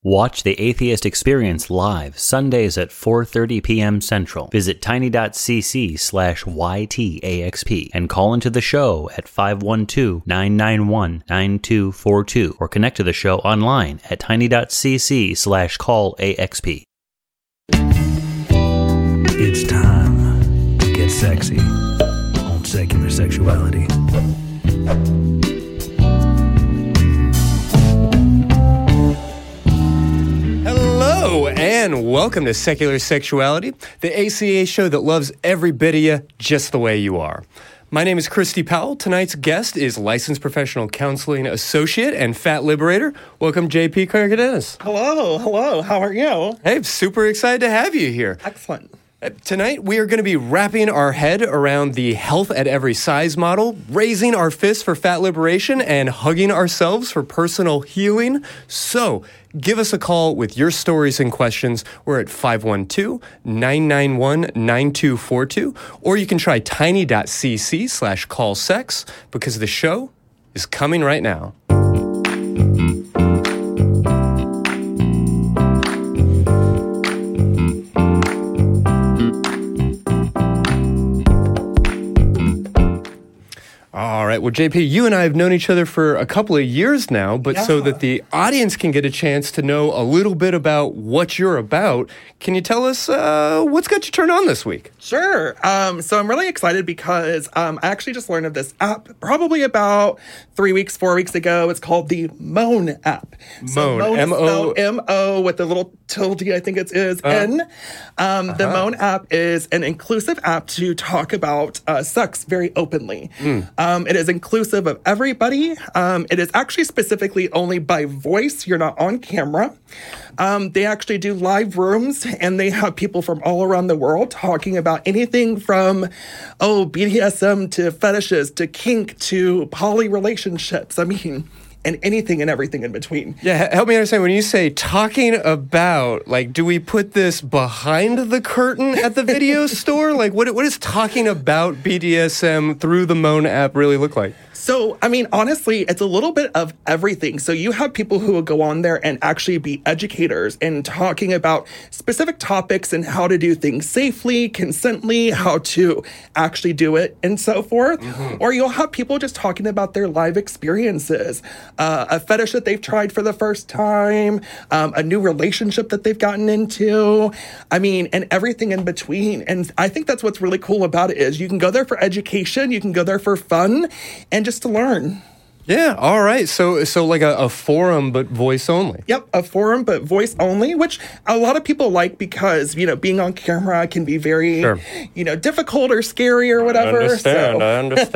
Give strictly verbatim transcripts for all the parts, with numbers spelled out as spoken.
Watch The Atheist Experience live Sundays at four thirty p.m. Central. Visit tiny.cc slash YTAXP and call into the show at five one two, nine nine one, nine two four two or connect to the show online at tiny.cc slash call AXP. It's time to get sexy on Secular Sexuality. Hello, and welcome to Secular Sexuality, the A C A show that loves every bit of you just the way you are. My name is Christy Powell. Tonight's guest is licensed professional counseling associate and fat liberator. Welcome, J P Carcadenas. Hello, hello. How are you? Hey, super excited to have you here. Excellent. Tonight, we are going to be wrapping our head around the health at every size model, raising our fists for fat liberation, and hugging ourselves for personal healing. So, give us a call with your stories and questions. We're at five one two, nine nine one, nine two four two, or you can try tiny.cc slash call sex because the show is coming right now. All right. Well, J P, you and I have known each other for a couple of years now, but yeah. So that the audience can get a chance to know a little bit about what you're about, can you tell us uh, what's got you turned on this week? Sure. Um, so I'm really excited because um, I actually just learned of this app probably about three weeks, four weeks ago. It's called the Moan app. So Moan, M O M O with the little tilde, I think it is, uh, N. Um, uh-huh. The Moan app is an inclusive app to talk about uh, sex very openly. Mm. Um, it is inclusive of everybody. Um, it is actually specifically only by voice. You're not on camera. Um, they actually do live rooms, and they have people from all around the world talking about anything from, oh, B D S M to fetishes to kink to poly relationships. I mean, and anything and everything in between. Yeah, help me understand. When you say talking about, like, do we put this behind the curtain at the video store? Like, what what does talking about B D S M through the Moan app really look like? So, I mean, honestly, it's a little bit of everything. So you have people who will go on there and actually be educators and talking about specific topics and how to do things safely, consently, how to actually do it, and so forth. Mm-hmm. Or you'll have people just talking about their live experiences, uh, a fetish that they've tried for the first time, um, a new relationship that they've gotten into. I mean, and everything in between. And I think that's what's really cool about it is you can go there for education, you can go there for fun, and just to learn. Yeah, all right. So so like a, a forum, but voice only. Yep, a forum, but voice only, which a lot of people like because, you know, being on camera can be very, sure. you know, difficult or scary or whatever. I understand, so. I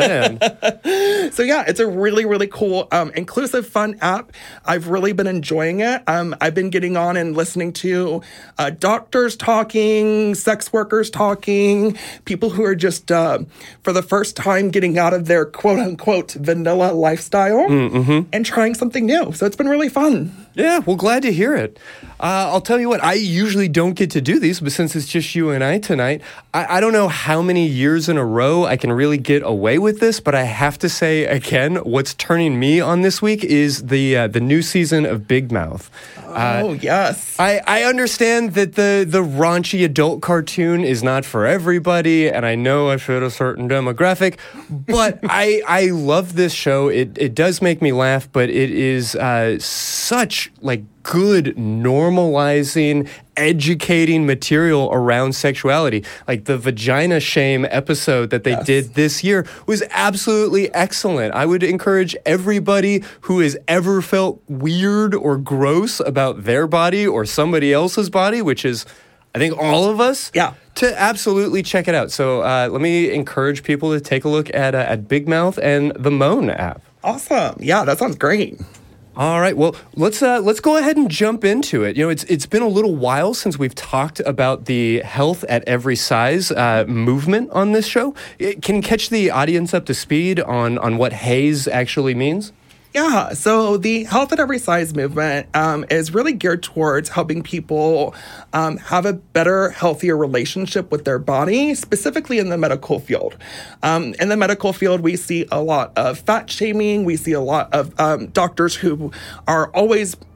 understand. So yeah, it's a really, really cool, um, inclusive, fun app. I've really been enjoying it. Um, I've been getting on and listening to uh, doctors talking, sex workers talking, people who are just, uh, for the first time, getting out of their quote-unquote vanilla lifestyle. Mm-hmm. And trying something new. So it's been really fun. Yeah, well, glad to hear it. Uh, I'll tell you what, I usually don't get to do these, but since it's just you and I tonight, I, I don't know how many years in a row I can really get away with this, but I have to say again, what's turning me on this week is the uh, the new season of Big Mouth. Oh, uh, yes. I, I understand that the, the raunchy adult cartoon is not for everybody, and I know I fit a certain demographic, but I I love this show. It, it does make me laugh, but it is uh, such, like, good normalizing, educating material around sexuality. Like the vagina shame episode that they yes. did this year was absolutely excellent. I would encourage everybody who has ever felt weird or gross about their body or somebody else's body, which is, I think, all of us, yeah. to absolutely check it out. So uh, let me encourage people to take a look at, uh, at Big Mouth and the Moan app. Awesome. Yeah, that sounds great. All right. Well, let's uh, let's go ahead and jump into it. You know, it's it's been a little while since we've talked about the health at every size uh, movement on this show. It can catch the audience up to speed on on what HAES actually means. Yeah, so the Health at Every Size movement um, is really geared towards helping people um, have a better, healthier relationship with their body, specifically in the medical field. Um, in the medical field, we see a lot of fat shaming. We see a lot of um, doctors who are always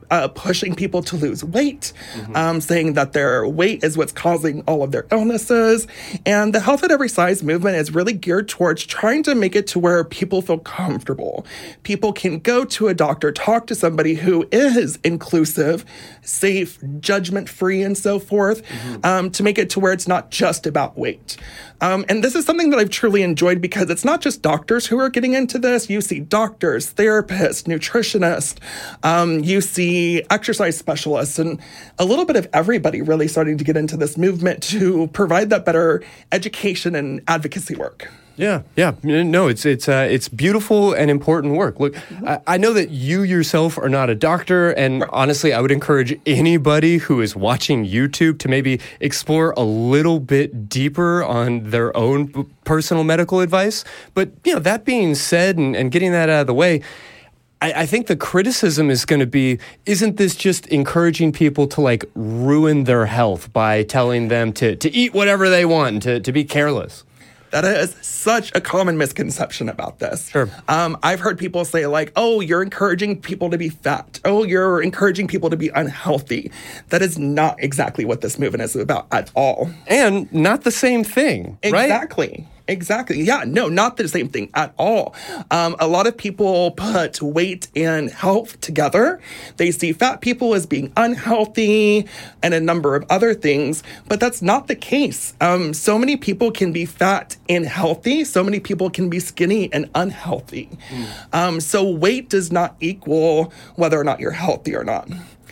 uh, pushing people to lose weight, mm-hmm. um, saying that their weight is what's causing all of their illnesses. And the Health at Every Size movement is really geared towards trying to make it to where people feel comfortable. People can go to a doctor, talk to somebody who is inclusive, safe, judgment-free, and so forth, mm-hmm. um, to make it to where it's not just about weight. Um, and this is something that I've truly enjoyed because it's not just doctors who are getting into this. You see doctors, therapists, nutritionists, um, you see exercise specialists, and a little bit of everybody really starting to get into this movement to provide that better education and advocacy work. Yeah, yeah. No, it's it's uh, it's beautiful and important work. Look, mm-hmm. I, I know that you yourself are not a doctor, and right. honestly, I would encourage anybody who is watching YouTube to maybe explore a little bit deeper on their own p- personal medical advice. But, you know, that being said, and, and getting that out of the way, I, I think the criticism is going to be, isn't this just encouraging people to, like, ruin their health by telling them to, to eat whatever they want, to, to be careless? That is such a common misconception about this. Sure. Um, I've heard people say, like, oh, you're encouraging people to be fat. Oh, you're encouraging people to be unhealthy. That is not exactly what this movement is about at all. And not the same thing, right? Exactly. Exactly. Yeah, no, not the same thing at all. Um, a lot of people put weight and health together. They see fat people as being unhealthy and a number of other things, but that's not the case. Um, so many people can be fat and healthy. So many people can be skinny and unhealthy. Mm. Um, so weight does not equal whether or not you're healthy or not.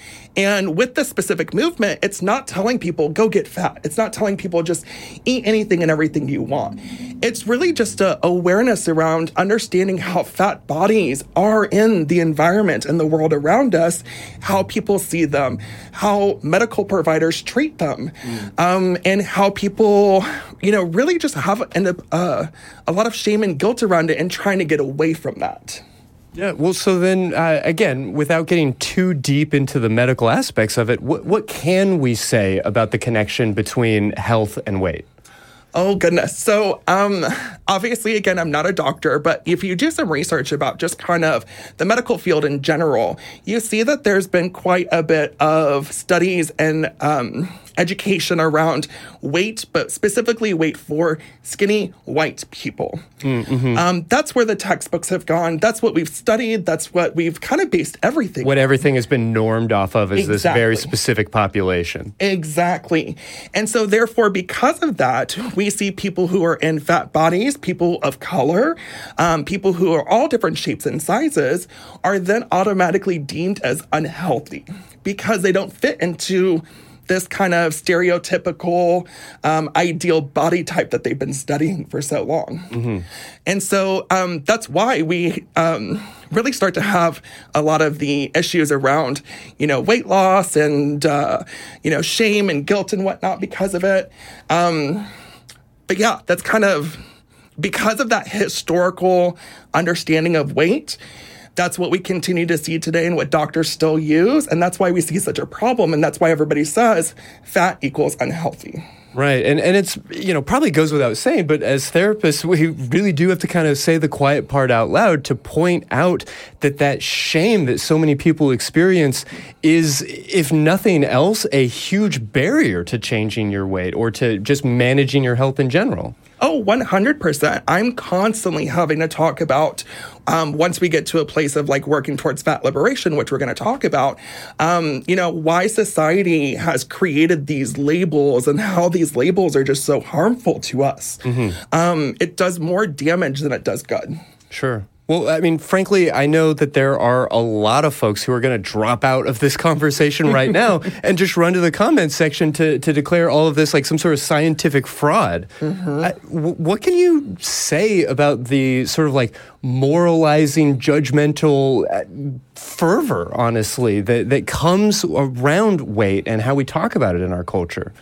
And with this specific movement, it's not telling people, go get fat. It's not telling people just eat anything and everything you want. It's really just a awareness around understanding how fat bodies are in the environment and the world around us, how people see them, how medical providers treat them, mm. um, and how people, you know, really just have an, uh, a lot of shame and guilt around it and trying to get away from that. Yeah, well, so then, uh, again, without getting too deep into the medical aspects of it, what, what can we say about the connection between health and weight? Oh, goodness. So, um, obviously, again, I'm not a doctor, but if you do some research about just kind of the medical field in general, you see that there's been quite a bit of studies and um, education around weight, but specifically weight for skinny white people. Mm-hmm. Um, that's where the textbooks have gone. That's what we've studied. That's what we've kind of based everything. What everything has been normed off of is exactly. This very specific population. Exactly. And so therefore, because of that, we see people who are in fat bodies, people of color, um, people who are all different shapes and sizes are then automatically deemed as unhealthy because they don't fit into this kind of stereotypical um, ideal body type that they've been studying for so long. Mm-hmm. And so um, that's why we um, really start to have a lot of the issues around, you know, weight loss and, uh, you know, shame and guilt and whatnot because of it. Um, but yeah, that's kind of because of that historical understanding of weight. That's what we continue to see today and what doctors still use. And that's why we see such a problem. And that's why everybody says fat equals unhealthy. Right. And and it's, you know, probably goes without saying, but as therapists, we really do have to kind of say the quiet part out loud to point out that that shame that so many people experience is, if nothing else, a huge barrier to changing your weight or to just managing your health in general. Oh, one hundred percent. I'm constantly having to talk about, um, once we get to a place of like working towards fat liberation, which we're going to talk about, um, you know, why society has created these labels and how these labels are just so harmful to us. Mm-hmm. Um, it does more damage than it does good. Sure. Well, I mean, frankly, I know that there are a lot of folks who are going to drop out of this conversation right now and just run to the comments section to, to declare all of this like some sort of scientific fraud. Mm-hmm. I, w- what can you say about the sort of like moralizing, judgmental uh, fervor, honestly, that, that comes around weight and how we talk about it in our culture?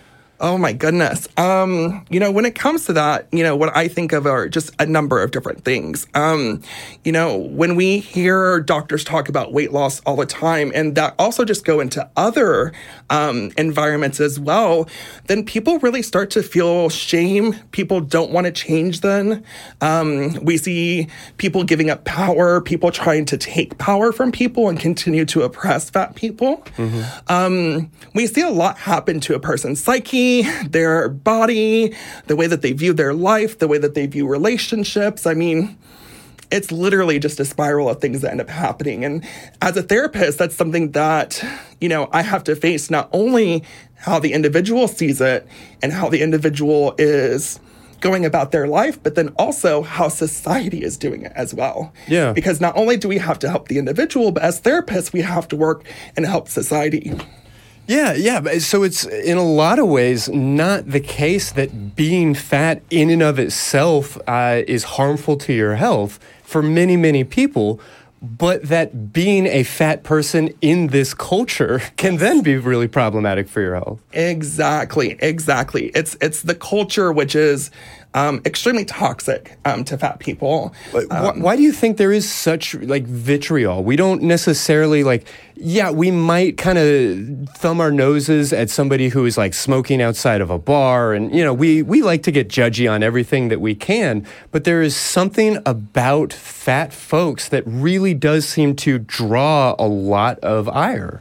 Oh my goodness. Um, you know, when it comes to that, you know, what I think of are just a number of different things. Um, you know, when we hear doctors talk about weight loss all the time, and that also just go into other um, environments as well, then people really start to feel shame. People don't want to change then. Um, we see people giving up power, people trying to take power from people and continue to oppress fat people. Mm-hmm. Um, we see a lot happen to a person's psyche, their body, the way that they view their life, the way that they view relationships. I mean, it's literally just a spiral of things that end up happening. And as a therapist, that's something that, you know, I have to face not only how the individual sees it and how the individual is going about their life, but then also how society is doing it as well. Yeah. Because not only do we have to help the individual, but as therapists, we have to work and help society. Yeah, yeah. but So it's in a lot of ways not the case that being fat in and of itself uh, is harmful to your health for many, many people, but that being a fat person in this culture can then be really problematic for your health. Exactly, exactly. It's it's the culture which is um, extremely toxic um, to fat people. Um, why, why do you think there is such like vitriol? We don't necessarily like, yeah, we might kind of thumb our noses at somebody who is like smoking outside of a bar. And, you know, we, we like to get judgy on everything that we can. But there is something about fat folks that really does seem to draw a lot of ire.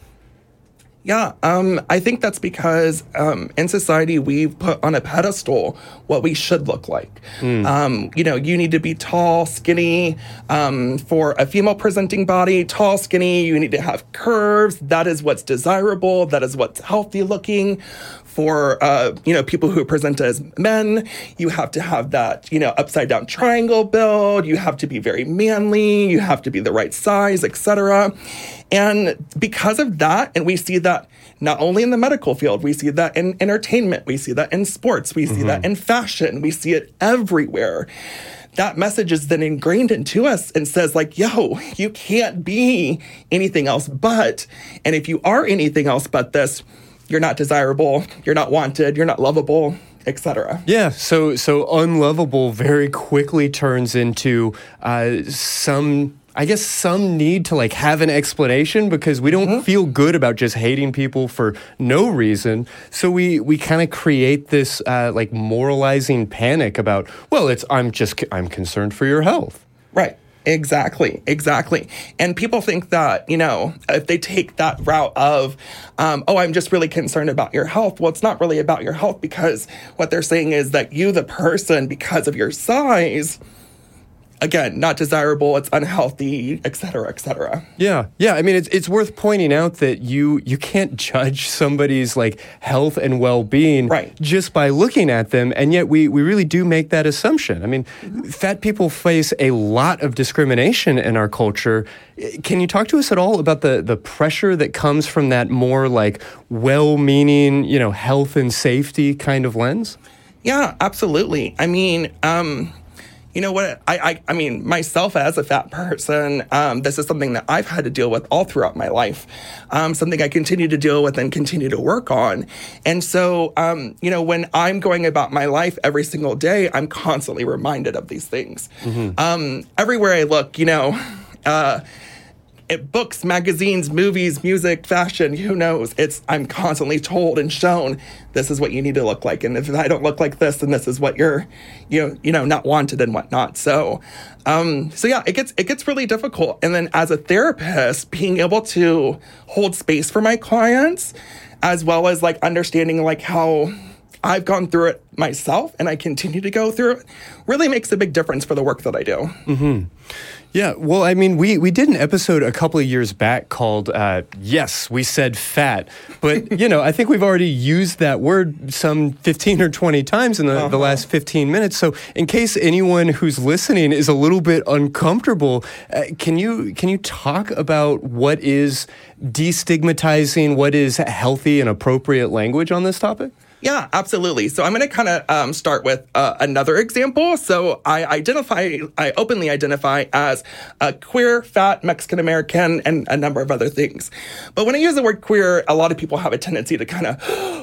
Yeah, um, I think that's because um, in society we've put on a pedestal what we should look like. Mm. Um, you know, you need to be tall, skinny. Um, for a female-presenting body, tall, skinny, you need to have curves. That is what's desirable. That is what's healthy-looking. For, uh, you know, people who present as men, you have to have that, you know, upside-down triangle build. You have to be very manly. You have to be the right size, et cetera. And because of that, and we see that not only in the medical field, we see that in entertainment, we see that in sports, we see mm-hmm. that in fashion, we see it everywhere. That message is then ingrained into us and says like, yo, you can't be anything else but, and if you are anything else but this, you're not desirable, you're not wanted, you're not lovable, et cetera. Yeah, so so unlovable very quickly turns into uh, some, I guess, some need to like have an explanation because we don't mm-hmm. feel good about just hating people for no reason. So we we kind of create this uh, like moralizing panic about, well, it's I'm just I'm concerned for your health. Right. Exactly, exactly. And people think that, you know, if they take that route of, um, oh, I'm just really concerned about your health. Well, it's not really about your health because what they're saying is that you, the person, because of your size, again, not desirable, it's unhealthy, et cetera, et cetera. Yeah, yeah. I mean, it's it's worth pointing out that you you can't judge somebody's like health and well-being right. just by looking at them, and yet we, we really do make that assumption. I mean, mm-hmm. fat people face a lot of discrimination in our culture. Can you talk to us at all about the, the pressure that comes from that more like well-meaning, you know, health and safety kind of lens? Yeah, absolutely. I mean, um... You know what, I, I I mean, myself as a fat person, um, this is something that I've had to deal with all throughout my life, um, something I continue to deal with and continue to work on. And so, um, you know, when I'm going about my life every single day, I'm constantly reminded of these things. Mm-hmm. Um, everywhere I look, you know, uh, it, books, magazines, movies, music, fashion, who knows? It's I'm constantly told and shown this is what you need to look like. And if I don't look like this, then this is what you're, you know, you know, not wanted and whatnot. So, um, so yeah, it gets, it gets really difficult. And then as a therapist, being able to hold space for my clients, as well as like understanding like how I've gone through it myself and I continue to go through it, really makes a big difference for the work that I do. Mm-hmm. Yeah, well, I mean, we, we did an episode a couple of years back called, uh, Yes, We Said Fat. But, you know, I think we've already used that word some fifteen or twenty times in the, uh-huh. the last fifteen minutes. So in case anyone who's listening is a little bit uncomfortable, uh, can you can you talk about what is destigmatizing, what is healthy and appropriate language on this topic? Yeah, absolutely. So I'm going to kind of um, start with uh, another example. So I identify, I openly identify as a queer, fat, Mexican American, and a number of other things. But when I use the word queer, a lot of people have a tendency to kind of,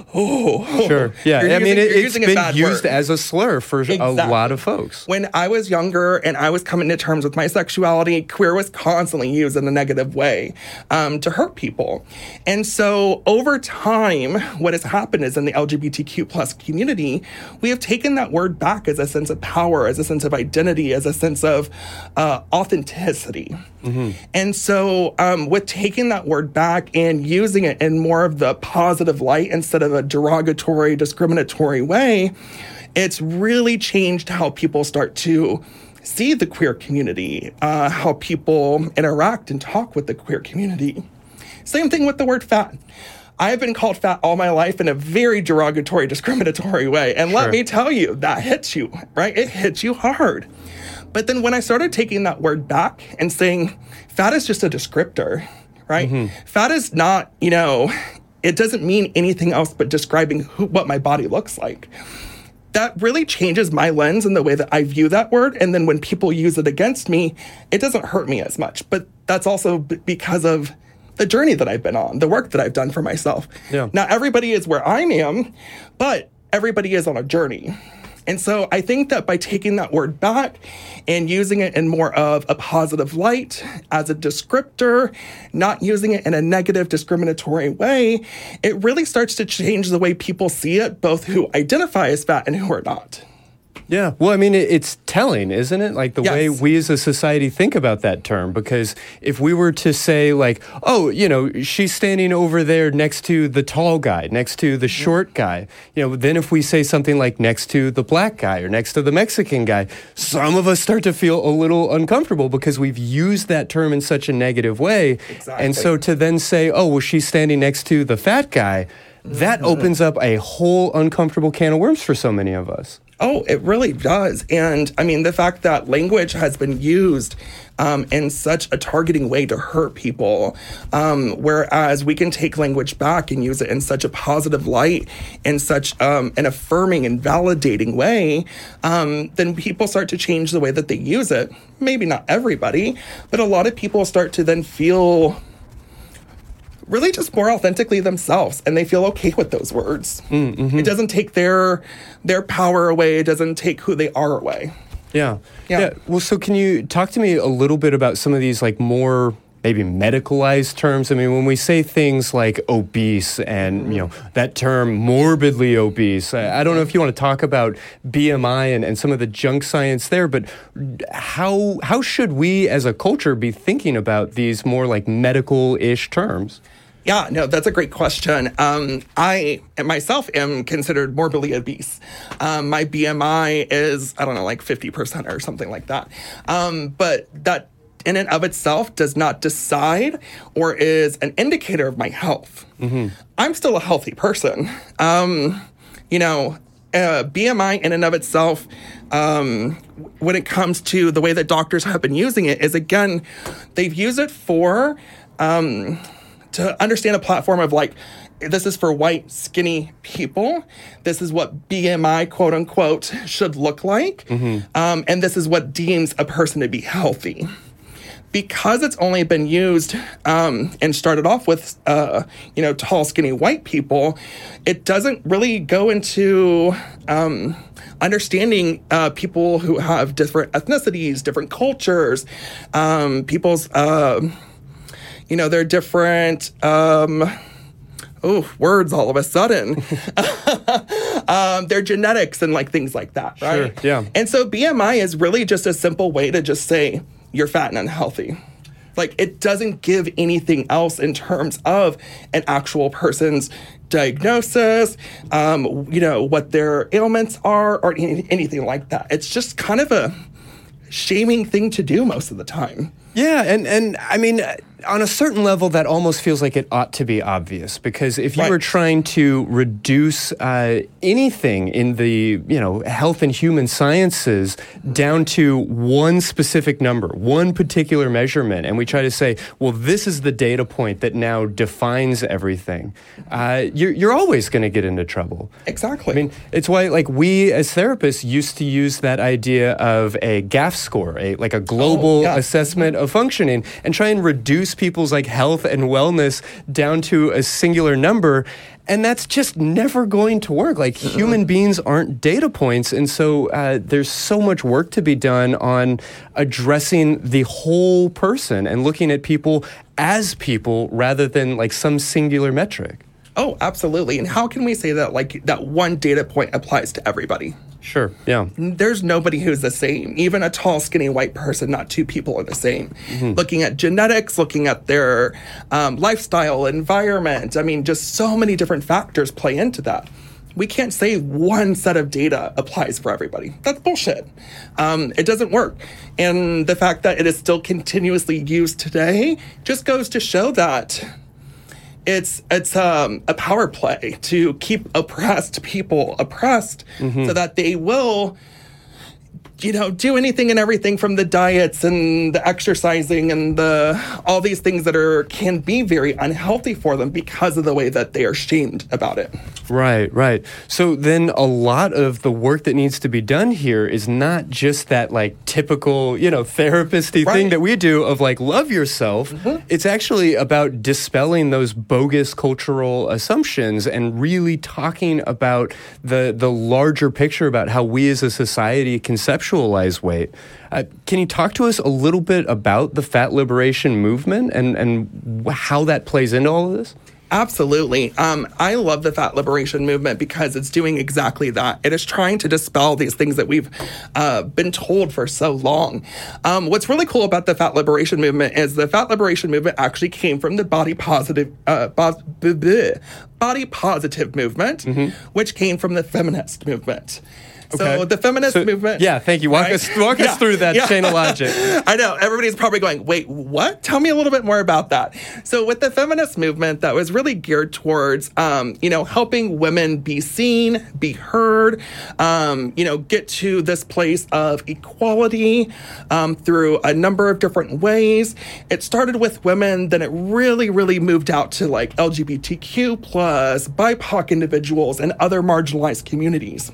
oh, sure, yeah. You're I mean, using, it, you're it's using a been bad used word. as a slur for Exactly. a lot of folks. When I was younger and I was coming to terms with my sexuality, queer was constantly used in a negative way um, to hurt people. And so over time, what has happened is in the L G B T Q plus community, we have taken that word back as a sense of power, as a sense of identity, as a sense of uh, authenticity. Mm-hmm. And so um, with taking that word back and using it in more of the positive light instead of a derogatory, discriminatory way, it's really changed how people start to see the queer community, uh, how people interact and talk with the queer community. Same thing with the word fat. I have been called fat all my life in a very derogatory, discriminatory way. And let Sure. me tell you, that hits you, right? It hits you hard. But then when I started taking that word back and saying, fat is just a descriptor, right? Mm-hmm. Fat is not, you know, it doesn't mean anything else but describing who, what my body looks like. That really changes my lens and the way that I view that word. And then when people use it against me, it doesn't hurt me as much. But that's also b- because of the journey that I've been on, the work that I've done for myself. Yeah. Now, everybody is where I am, but everybody is on a journey. And so I think that by taking that word back and using it in more of a positive light as a descriptor, not using it in a negative, discriminatory way, it really starts to change the way people see it, both who identify as fat and who are not. Yeah. Well, I mean, it, it's telling, isn't it? Like the Yes. way we as a society think about that term. Because if we were to say like, oh, you know, she's standing over there next to the tall guy, next to the short guy, you know, then if we say something like next to the black guy or next to the Mexican guy, some of us start to feel a little uncomfortable because we've used that term in such a negative way. Exactly. And so to then say, oh, well, she's standing next to the fat guy, that mm-hmm. opens up a whole uncomfortable can of worms for so many of us. Oh, it really does. And I mean, the fact that language has been used um, in such a targeting way to hurt people, um, whereas we can take language back and use it in such a positive light, in such um, an affirming and validating way, um, then people start to change the way that they use it. Maybe not everybody, but a lot of people start to then feel really just more authentically themselves, and they feel okay with those words. Mm-hmm. It doesn't take their their power away. It doesn't take who they are away. Yeah. Yeah. yeah. Well, so can you talk to me a little bit about some of these like more maybe medicalized terms? I mean, when we say things like obese and, you know, that term morbidly obese, I, I don't know if you want to talk about B M I and, and some of the junk science there, but how how should we as a culture be thinking about these more like medical-ish terms? Yeah, no, that's a great question. Um, I myself am considered morbidly obese. Um, my B M I is, I don't know, like fifty percent or something like that. Um, but that in and of itself does not decide or is an indicator of my health. Mm-hmm. I'm still a healthy person. Um, you know, uh, B M I in and of itself, um, when it comes to the way that doctors have been using it, is again, they've used it for... Um, to understand a platform of like, this is for white, skinny people. This is what B M I, quote unquote, should look like. Mm-hmm. Um, and this is what deems a person to be healthy. Because it's only been used um, and started off with, uh, you know, tall, skinny white people, it doesn't really go into um, understanding uh, people who have different ethnicities, different cultures, um, people's... Uh, You know, they're different, um, oh, words all of a sudden. um, their genetics and like things like that, right? Sure, yeah. And so B M I is really just a simple way to just say you're fat and unhealthy. Like it doesn't give anything else in terms of an actual person's diagnosis, um, you know, what their ailments are or any, anything like that. It's just kind of a shaming thing to do most of the time. Yeah, and, and I mean, on a certain level, that almost feels like it ought to be obvious, because if you Right. were trying to reduce uh, anything in the, you know, health and human sciences down to one specific number, one particular measurement, and we try to say, well, this is the data point that now defines everything, uh, you're, you're always going to get into trouble. Exactly. I mean, it's why, like, we as therapists used to use that idea of a G A F score, a like a global Oh, yeah. assessment of functioning, and try and reduce people's like health and wellness down to a singular number. And that's just never going to work. Like, mm-hmm. human beings aren't data points. And so uh, there's so much work to be done on addressing the whole person and looking at people as people rather than like some singular metric. Oh, absolutely. And how can we say that like that one data point applies to everybody? Sure, yeah. There's nobody who's the same. Even a tall, skinny white person, not two people are the same. Mm-hmm. Looking at genetics, looking at their um, lifestyle, environment. I mean, just so many different factors play into that. We can't say one set of data applies for everybody. That's bullshit. Um, it doesn't work. And the fact that it is still continuously used today just goes to show that It's it's um, a power play to keep oppressed people oppressed, mm-hmm. so that they will, you know, do anything and everything from the diets and the exercising and the all these things that are can be very unhealthy for them because of the way that they are shamed about it. Right, right. So then a lot of the work that needs to be done here is not just that like typical, you know, therapist-y Right. thing that we do of like love yourself. Mm-hmm. It's actually about dispelling those bogus cultural assumptions and really talking about the the larger picture about how we as a society conceptualize weight. Uh, can you talk to us a little bit about the fat liberation movement and, and how that plays into all of this? Absolutely. Um, I love the fat liberation movement because it's doing exactly that. It is trying to dispel these things that we've uh, been told for so long. Um, what's really cool about the fat liberation movement is the fat liberation movement actually came from the body positive, uh, bo- b- b- body positive movement, mm-hmm. which came from the feminist movement. Okay. So the feminist so, movement. Yeah, thank you. Walk right? us walk yeah. us through that yeah. chain of logic. I know. Everybody's probably going, wait, what? Tell me a little bit more about that. So with the feminist movement, that was really geared towards, um, you know, helping women be seen, be heard, um, you know, get to this place of equality um, through a number of different ways. It started with women, then it really, really moved out to like L G B T Q plus, B I P O C individuals, and other marginalized communities.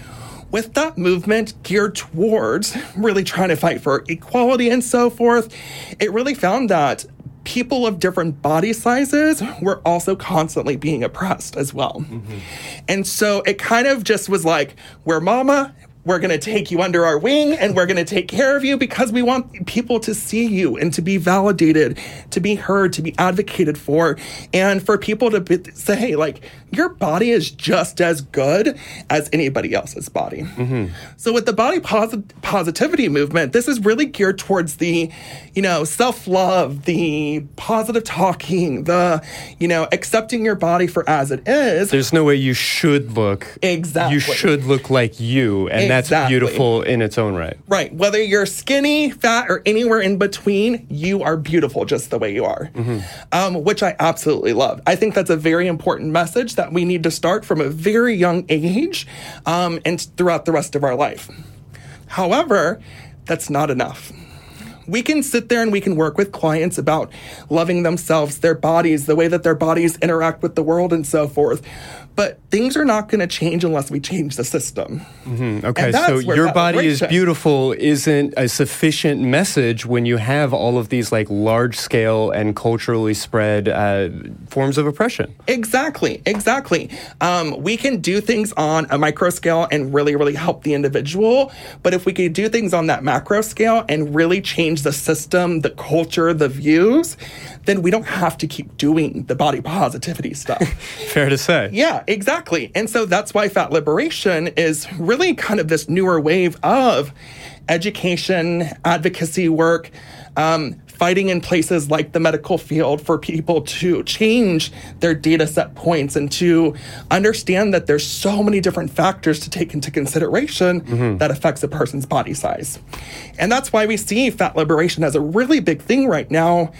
With that movement geared towards really trying to fight for equality and so forth, it really found that people of different body sizes were also constantly being oppressed as well. Mm-hmm. And so it kind of just was like, we're mama, we're going to take you under our wing and we're going to take care of you because we want people to see you and to be validated, to be heard, to be advocated for, and for people to be, say, hey, like, your body is just as good as anybody else's body. Mm-hmm. So with the body posit- positivity movement, this is really geared towards the, you know, self-love, the positive talking, the, you know, accepting your body for as it is. There's no way you should look. Exactly. You should look like you, and Exactly. that's beautiful in its own right. Right. Whether you're skinny, fat, or anywhere in between, you are beautiful just the way you are, mm-hmm. um, which I absolutely love. I think that's a very important message that we need to start from a very young age um, and throughout the rest of our life. However, that's not enough. We can sit there and we can work with clients about loving themselves, their bodies, the way that their bodies interact with the world and so forth. But things are not going to change unless we change the system. Mm-hmm. Okay, so your body is beautiful isn't a sufficient message when you have all of these like large-scale and culturally spread uh, forms of oppression. Exactly, exactly. Um, we can do things on a micro scale and really, really help the individual. But if we could do things on that macro scale and really change the system, the culture, the views, then we don't have to keep doing the body positivity stuff. Fair to say. Yeah, exactly. And so that's why fat liberation is really kind of this newer wave of education, advocacy work, um, fighting in places like the medical field for people to change their data set points and to understand that there's so many different factors to take into consideration mm-hmm. that affects a person's body size. And that's why we see fat liberation as a really big thing right now,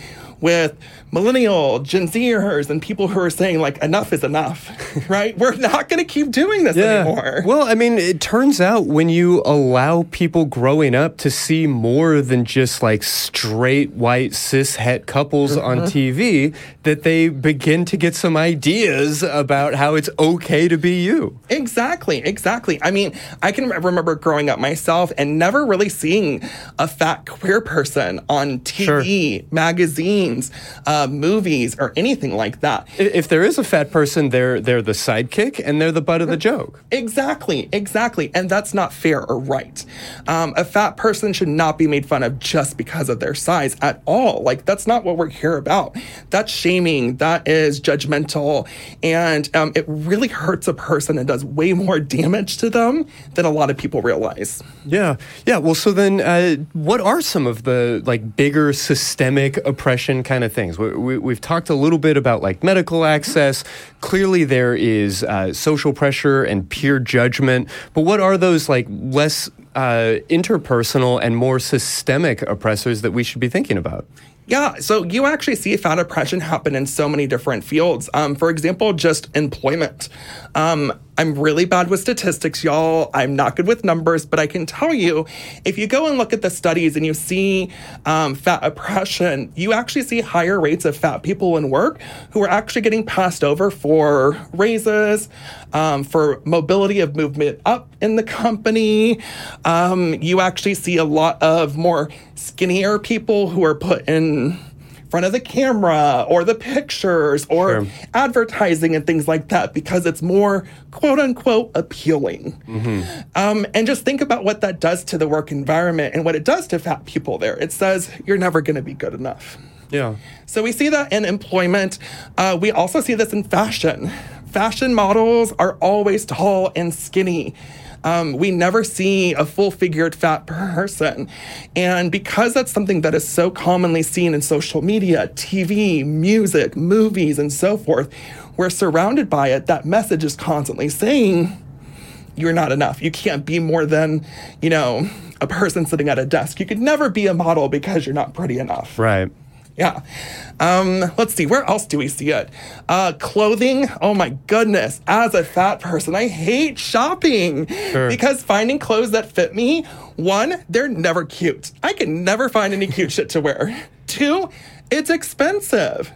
with millennial, Gen Zers, and people who are saying, like, enough is enough, right? We're not going to keep doing this Yeah. anymore. Well, I mean, it turns out when you allow people growing up to see more than just like straight white cis het couples Mm-hmm. on T V, that they begin to get some ideas about how it's okay to be you. Exactly, exactly. I mean, I can remember growing up myself and never really seeing a fat queer person on T V, Sure. magazines, uh, movies, or anything like that. I- If there is a fat person, they're they're the sidekick and they're the butt of the joke. Exactly, exactly. And that's not fair or right. Um, a fat person should not be made fun of just because of their size at all. Like, that's not what we're here about. That's shaming. That is judgmental. And um, it really hurts a person and does way more damage to them than a lot of people realize. Yeah, yeah. Well, so then, uh, what are some of the like bigger systemic oppression kind of things? We, we, we've talked a little bit about like medical access. Clearly, there is uh, social pressure and peer judgment. But what are those like less uh, interpersonal and more systemic oppressors that we should be thinking about? Yeah, so you actually see fat oppression happen in so many different fields. Um, for example, just employment. Um, I'm really bad with statistics, y'all. I'm not good with numbers, but I can tell you, if you go and look at the studies and you see um, fat oppression, you actually see higher rates of fat people in work who are actually getting passed over for raises, um, for mobility of movement up in the company. Um, you actually see a lot of more skinnier people who are put in front of the camera or the pictures or Sure. advertising and things like that because it's more quote unquote appealing. Mm-hmm. Um, and just think about what that does to the work environment and what it does to fat people there. It says you're never going to be good enough. Yeah. So we see that in employment. Uh, we also see this in fashion. Fashion models are always tall and skinny. Um, we never see a full-figured fat person. And because that's something that is so commonly seen in social media, T V, music, movies, and so forth, we're surrounded by it. That message is constantly saying, you're not enough. You can't be more than, you know, a person sitting at a desk. You could never be a model because you're not pretty enough. Right. Yeah. Um, let's see. Where else do we see it? Uh, clothing. Oh my goodness. As a fat person, I hate shopping Sure. because finding clothes that fit me, one, they're never cute. I can never find any cute shit to wear. Two, it's expensive.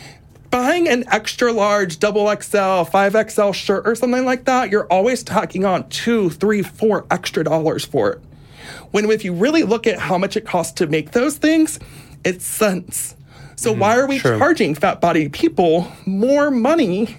Buying an extra large, double X L, five X L shirt or something like that, you're always tacking on two, three, four extra dollars for it. When if you really look at how much it costs to make those things, it's cents. So why are we sure. charging fat-bodied people more money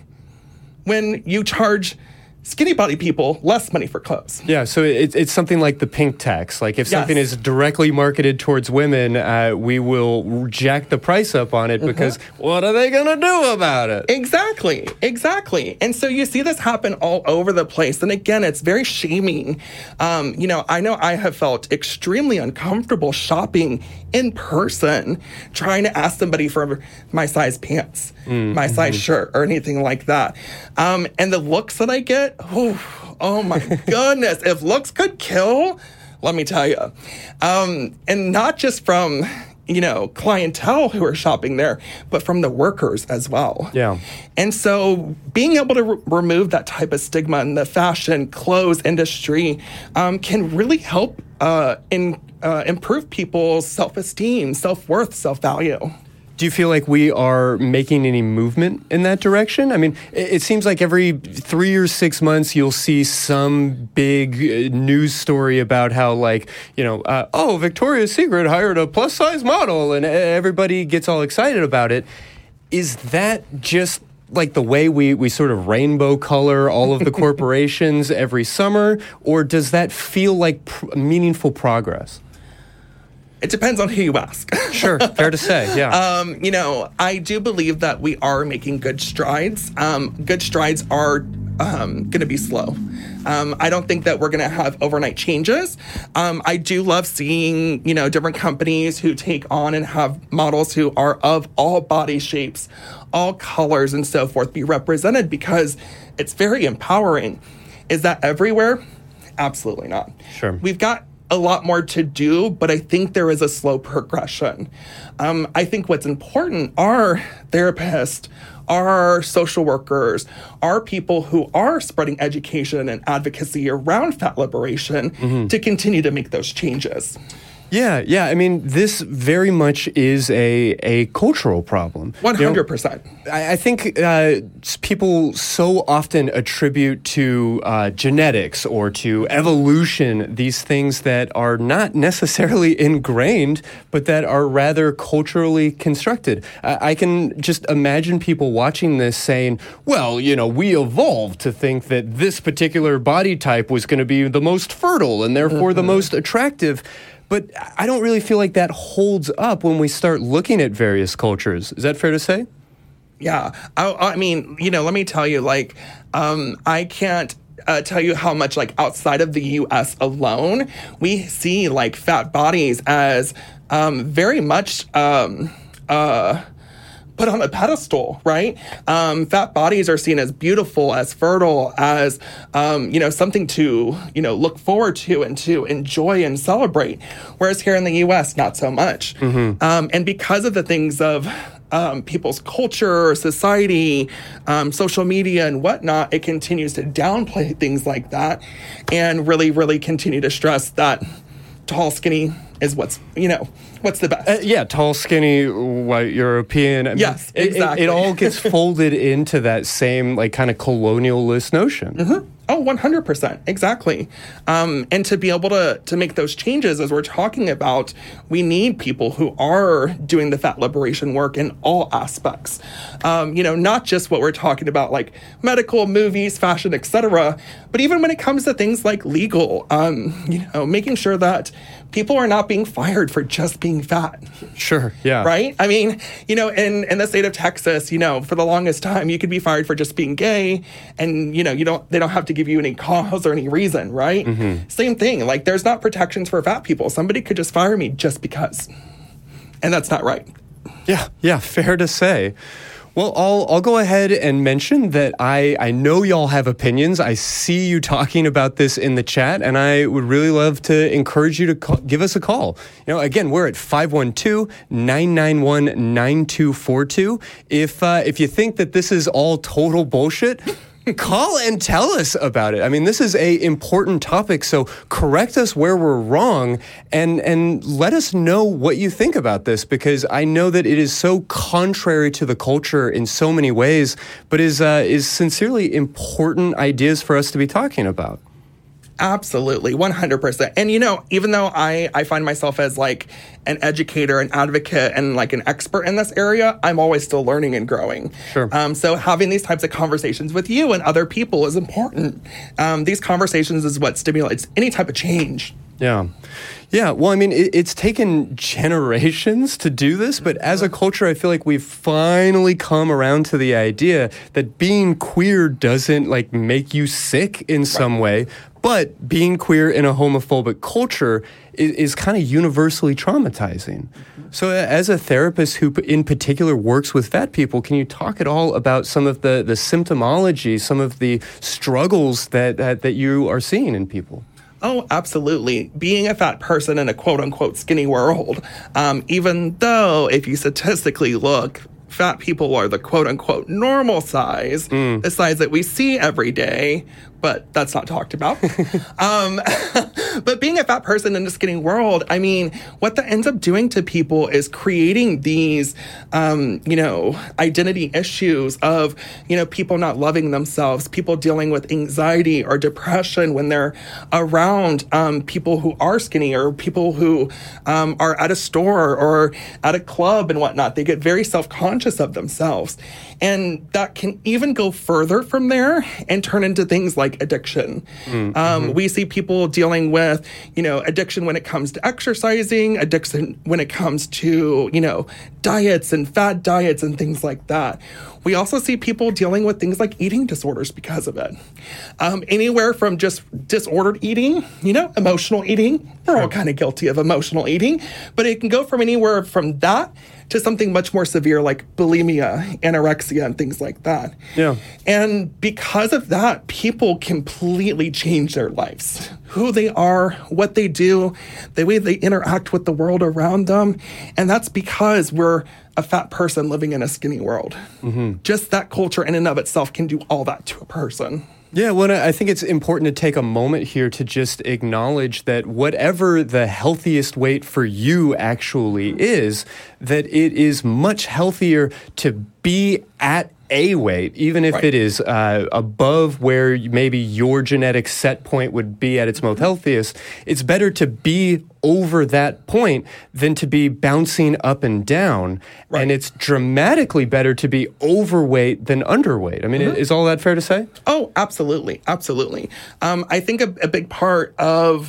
when you charge skinny body people less money for clothes? Yeah, so it, it's something like the pink tax. Like if Yes. something is directly marketed towards women, uh, we will jack the price up on it because what are they going to do about it? Exactly, exactly. And so you see this happen all over the place. And again, it's very shaming. Um, you know, I know I have felt extremely uncomfortable shopping in person, trying to ask somebody for my size pants, mm, my size mm-hmm. shirt, or anything like that. Um, and the looks that I get, oh, oh my goodness. If looks could kill, let me tell you. Um, and not just from, you know, clientele who are shopping there, but from the workers as well. Yeah. And so being able to re- remove that type of stigma in the fashion, clothes industry um, can really help uh, in, uh, improve people's self-esteem, self-worth, self-value. Do you feel like we are making any movement in that direction? I mean, it, it seems like every three or six months you'll see some big uh, news story about how, like, you know, uh, oh, Victoria's Secret hired a plus-size model, and everybody gets all excited about it. Is that just like the way we, we sort of rainbow color all of the corporations every summer, or does that feel like pr- meaningful progress? It depends on who you ask. Sure, fair to say, yeah. Um, you know, I do believe that we are making good strides. Um, good strides are um, going to be slow. Um, I don't think that we're going to have overnight changes. Um, I do love seeing, you know, different companies who take on and have models who are of all body shapes, all colors and so forth be represented because it's very empowering. Is that everywhere? Absolutely not. Sure. We've got a lot more to do, but I think there is a slow progression. Um, I think what's important are therapists, are social workers, are people who are spreading education and advocacy around fat liberation mm-hmm. to continue to make those changes. Yeah, yeah. I mean, this very much is a a cultural problem. one hundred percent. You know, I, I think uh, people so often attribute to uh, genetics or to evolution these things that are not necessarily ingrained, but that are rather culturally constructed. I, I can just imagine people watching this saying, well, you know, we evolved to think that this particular body type was going to be the most fertile and therefore mm-hmm. the most attractive. But I don't really feel like that holds up when we start looking at various cultures. Is that fair to say? Yeah. I, I mean, you know, let me tell you, like, um, I can't uh, tell you how much, like, outside of the U S alone, we see, like, fat bodies as um, very much... Um, uh, put on a pedestal, right? Um, fat bodies are seen as beautiful, as fertile, as, um, you know, something to, you know, look forward to and to enjoy and celebrate. Whereas here in the U S, not so much. Mm-hmm. Um, and because of the things of um, people's culture, society, um, social media and whatnot, it continues to downplay things like that and really, really continue to stress that tall, skinny is what's, you know, what's the best. Uh, yeah, tall, skinny, white, European. I mean, yes, exactly. It, it, it all gets folded into that same, like, kind of colonialist notion. Mm-hmm. Oh, one hundred percent. Exactly. Um, and to be able to, to make those changes, as we're talking about, we need people who are doing the fat liberation work in all aspects. Um, you know, not just what we're talking about, like medical, movies, fashion, et cetera, but even when it comes to things like legal, um, you know, making sure that people are not being fired for just being fat. Sure, yeah. Right? I mean, you know, in, in the state of Texas, you know, for the longest time, you could be fired for just being gay, and, you know, you don't, they don't have to give you any cause or any reason, right? Mm-hmm. Same thing. Like, there's not protections for fat people. Somebody could just fire me just because. And that's not right. Yeah, yeah, fair to say. Well, I'll I'll go ahead and mention that I, I know y'all have opinions. I see you talking about this in the chat, and I would really love to encourage you to call, give us a call. You know, again, we're at five one two, nine nine one, nine two four two. If uh, if you think that this is all total bullshit, call and tell us about it. I mean, this is a important topic, so correct us where we're wrong and and let us know what you think about this, because I know that it is so contrary to the culture in so many ways, but is uh, is sincerely important ideas for us to be talking about. Absolutely, one hundred percent. And, you know, even though I, I find myself as, like, an educator, an advocate, and, like, an expert in this area, I'm always still learning and growing. Sure. Um, so having these types of conversations with you and other people is important. Um, these conversations is what stimulates any type of change. Yeah. Yeah, well, I mean, it, it's taken generations to do this, but as a culture, I feel like we've finally come around to the idea that being queer doesn't, like, make you sick in some way, but being queer in a homophobic culture is, is kind of universally traumatizing. Mm-hmm. So as a therapist who in particular works with fat people, can you talk at all about some of the, the symptomology, some of the struggles that, that, that you are seeing in people? Oh, absolutely. Being a fat person in a quote-unquote skinny world, um, even though if you statistically look, fat people are the quote-unquote normal size, mm. the size that we see every day, but that's not talked about. um, but being a fat person in a skinny world, I mean, what that ends up doing to people is creating these, um, you know, identity issues of, you know, people not loving themselves, people dealing with anxiety or depression when they're around um, people who are skinny or people who um, are at a store or at a club and whatnot. They get very self-conscious of themselves. And that can even go further from there and turn into things like addiction. Mm-hmm. Um, we see people dealing with, you know, addiction when it comes to exercising, addiction when it comes to, you know, diets and fad diets and things like that, We also see people dealing with things like eating disorders because of it. Um, anywhere from just disordered eating, you know, emotional eating. We're all kind of guilty of emotional eating, but it can go from anywhere from that to something much more severe like bulimia, anorexia, and things like that. Yeah. And because of that, people completely change their lives. Who they are, what they do, the way they interact with the world around them. And that's because we're a fat person living in a skinny world. Mm-hmm. Just that culture in and of itself can do all that to a person. Yeah, well, I think it's important to take a moment here to just acknowledge that whatever the healthiest weight for you actually is, that it is much healthier to be at a weight, even if right. it is uh, above where maybe your genetic set point would be at its most healthiest. It's better to be over that point than to be bouncing up and down. Right. And it's dramatically better to be overweight than underweight. I mean, mm-hmm. is all that fair to say? Oh, absolutely. Absolutely. Um, I think a, a big part of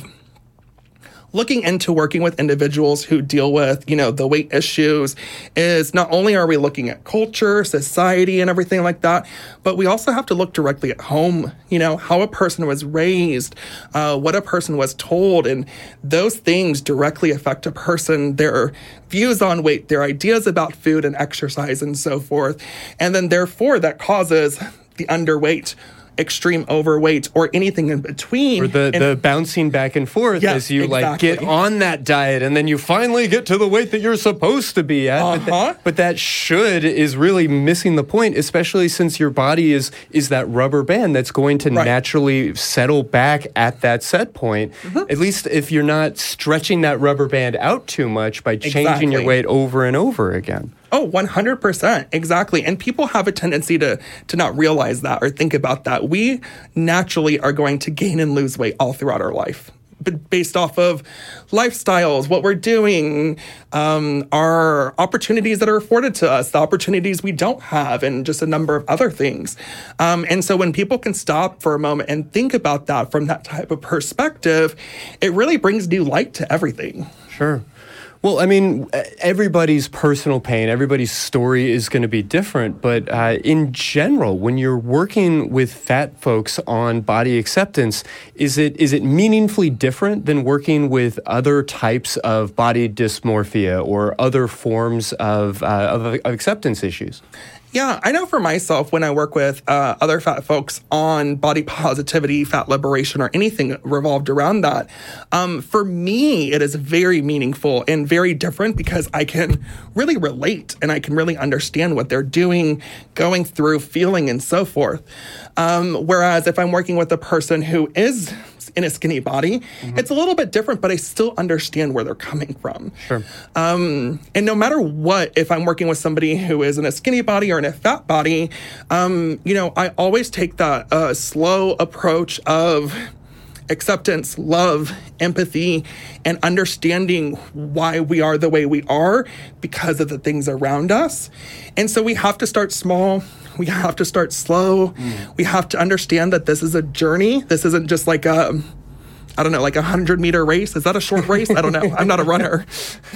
looking into working with individuals who deal with, you know, the weight issues is not only are we looking at culture, society, and everything like that, but we also have to look directly at home, you know, how a person was raised, uh, what a person was told, and those things directly affect a person, their views on weight, their ideas about food and exercise and so forth. And then therefore that causes the underweight, extreme overweight, or anything in between. Or the, and, the bouncing back and forth yes, as you exactly. like get on that diet and then you finally get to the weight that you're supposed to be at. Uh-huh. But, that, but that should is really missing the point, especially since your body is is that rubber band that's going to right. naturally settle back at that set point. Mm-hmm. At least if you're not stretching that rubber band out too much by changing exactly. your weight over and over again. Oh, one hundred percent. Exactly. And people have a tendency to to not realize that or think about that. We naturally are going to gain and lose weight all throughout our life, but based off of lifestyles, what we're doing, um, our opportunities that are afforded to us, the opportunities we don't have, and just a number of other things. Um, and so when people can stop for a moment and think about that from that type of perspective, it really brings new light to everything. Sure. Well, I mean, everybody's personal pain, everybody's story is going to be different. But uh, in general, when you're working with fat folks on body acceptance, is it is it meaningfully different than working with other types of body dysmorphia or other forms of, uh, of, of acceptance issues? Yeah, I know for myself, when I work with uh, other fat folks on body positivity, fat liberation, or anything revolved around that, um, for me, it is very meaningful and very different because I can really relate and I can really understand what they're doing, going through, feeling, and so forth. Um, whereas if I'm working with a person who is in a skinny body, mm-hmm. it's a little bit different, but I still understand where they're coming from. Sure. Um, and no matter what, if I'm working with somebody who is in a skinny body or in a fat body, um, you know, I always take that uh, slow approach of acceptance, love, empathy, and understanding why we are the way we are because of the things around us. And so we have to start small. We have to start slow. Mm. We have to understand that this is a journey. This isn't just like a, I don't know, like a hundred meter race. Is that a short race? I don't know. I'm not a runner.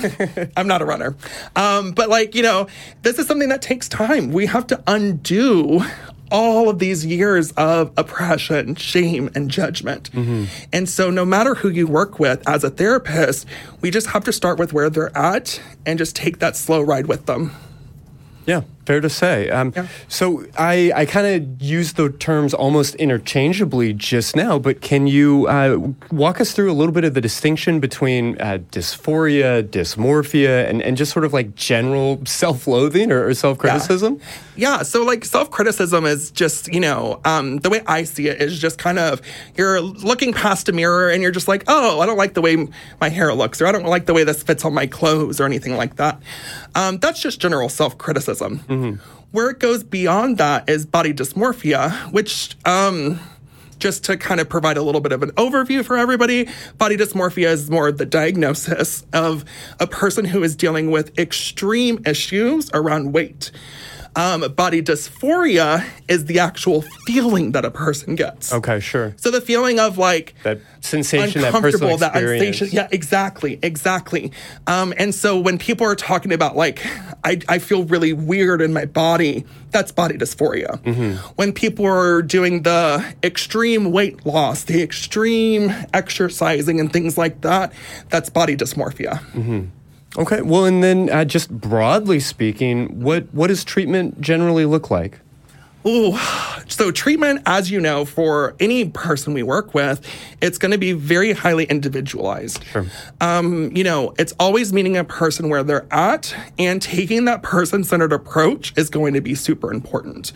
I'm not a runner. Um, but like, you know, this is something that takes time. We have to undo all of these years of oppression, shame, and judgment. Mm-hmm. And so no matter who you work with as a therapist, we just have to start with where they're at and just take that slow ride with them. Yeah, fair to say. Um, yeah. So I, I kind of used the terms almost interchangeably just now, but can you uh, walk us through a little bit of the distinction between uh, dysphoria, dysmorphia, and, and just sort of like general self-loathing or, or self-criticism? Yeah. yeah, so like self-criticism is just, you know, um, the way I see it is just kind of you're looking past a mirror and you're just like, oh, I don't like the way my hair looks, or I don't like the way this fits on my clothes or anything like that. Um, that's just general self-criticism. Mm-hmm. Where it goes beyond that is body dysmorphia, which, um, just to kind of provide a little bit of an overview for everybody, body dysmorphia is more the diagnosis of a person who is dealing with extreme issues around weight. Um, body dysphoria is the actual feeling that a person gets. Okay, sure. So the feeling of like that sensation, that uncomfortable, personal experience. that sensation. Yeah, exactly, exactly. Um, and so when people are talking about like, I, I feel really weird in my body, that's body dysphoria. Mm-hmm. When people are doing the extreme weight loss, the extreme exercising and things like that, that's body dysmorphia. Mm-hmm. Okay, well, and then uh, just broadly speaking, what, what does treatment generally look like? Ooh, so treatment, as you know, for any person we work with, it's going to be very highly individualized. Sure. Um, you know, it's always meeting a person where they're at, and taking that person-centered approach is going to be super important.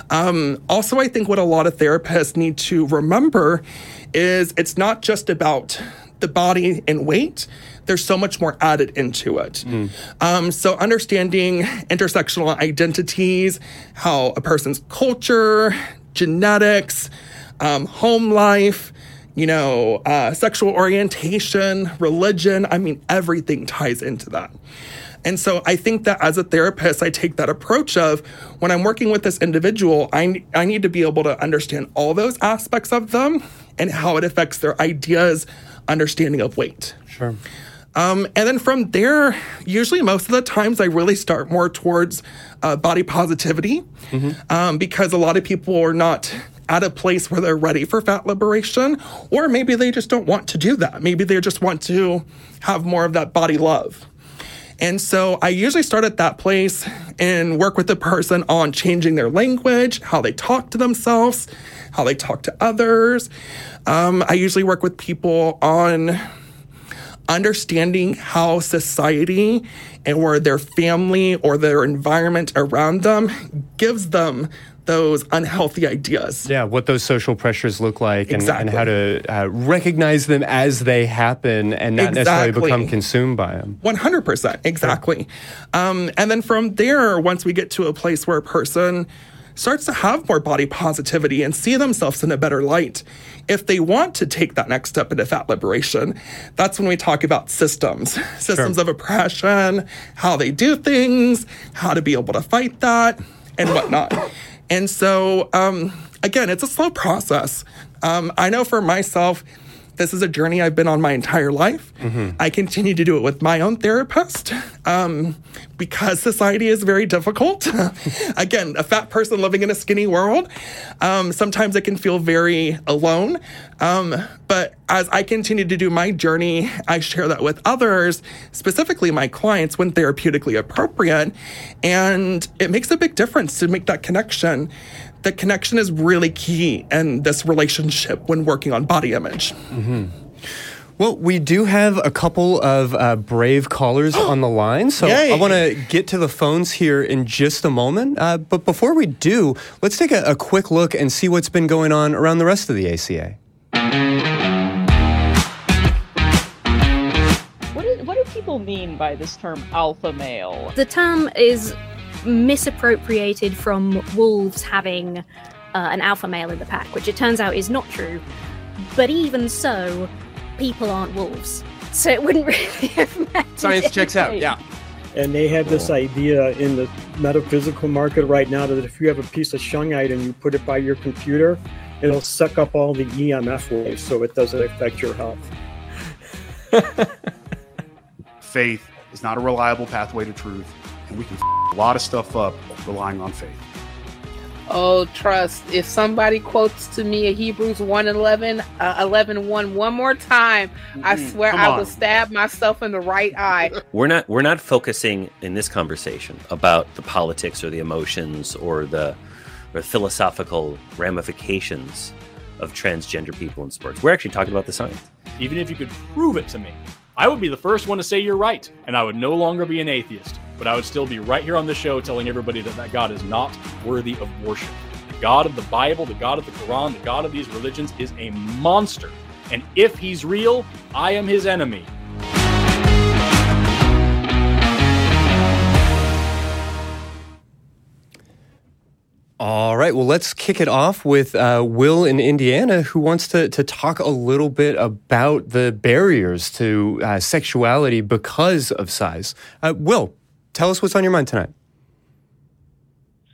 Um, also, I think what a lot of therapists need to remember is it's not just about the body and weight. There's so much more added into it. Mm. Um, so understanding intersectional identities, how a person's culture, genetics, um, home life, you know, uh, sexual orientation, religion, I mean, everything ties into that. And so I think that as a therapist, I take that approach of when I'm working with this individual, I, I need to be able to understand all those aspects of them and how it affects their ideas, understanding of weight. Sure. Um, and then from there, usually most of the times I really start more towards uh, body positivity mm-hmm. um, because a lot of people are not at a place where they're ready for fat liberation, or maybe they just don't want to do that. Maybe they just want to have more of that body love. And so I usually start at that place and work with the person on changing their language, how they talk to themselves, how they talk to others. Um, I usually work with people on understanding how society and or their family or their environment around them gives them those unhealthy ideas. Yeah, what those social pressures look like and, exactly. and how to uh, recognize them as they happen and not exactly. necessarily become consumed by them. one hundred percent, exactly. Um, and then from there, once we get to a place where a person starts to have more body positivity and see themselves in a better light, if they want to take that next step into fat liberation, that's when we talk about systems. Systems Sure. of oppression, how they do things, how to be able to fight that, and whatnot. And so, um, again, it's a slow process. Um, I know for myself, this is a journey I've been on my entire life. Mm-hmm. I continue to do it with my own therapist um, because society is very difficult. Again, a fat person living in a skinny world, um, sometimes it can feel very alone. Um, but as I continue to do my journey, I share that with others, specifically my clients when therapeutically appropriate. And it makes a big difference to make that connection. The connection is really key in this relationship when working on body image. Mm-hmm. Well, we do have a couple of uh, brave callers on the line, so Yay. I want to get to the phones here in just a moment. Uh, but before we do, let's take a, a quick look and see what's been going on around the rest of the A C A. What do, what do people mean by this term alpha male? The term is misappropriated from wolves having uh, an alpha male in the pack, which it turns out is not true. But even so, people aren't wolves. So it wouldn't really have mattered. Science checks out, yeah. And they have this idea in the metaphysical market right now that if you have a piece of shungite and you put it by your computer, it'll suck up all the E M F waves so it doesn't affect your health. Faith is not a reliable pathway to truth, and we can f- a lot of stuff up relying on faith. Oh, trust. If somebody quotes to me a Hebrews one eleven, uh, eleven one one more time, mm-hmm. I swear Come I on. will stab myself in the right eye. We're not we're not focusing in this conversation about the politics or the emotions or the or philosophical ramifications of transgender people in sports. We're actually talking about the science. Even if you could prove it to me, I would be the first one to say you're right, and I would no longer be an atheist. But I would still be right here on the show telling everybody that that God is not worthy of worship. The God of the Bible, the God of the Quran, the God of these religions is a monster. And if he's real, I am his enemy. All right, well, let's kick it off with uh, Will in Indiana, who wants to, to talk a little bit about the barriers to uh, sexuality because of size. Uh, Will, tell us what's on your mind tonight.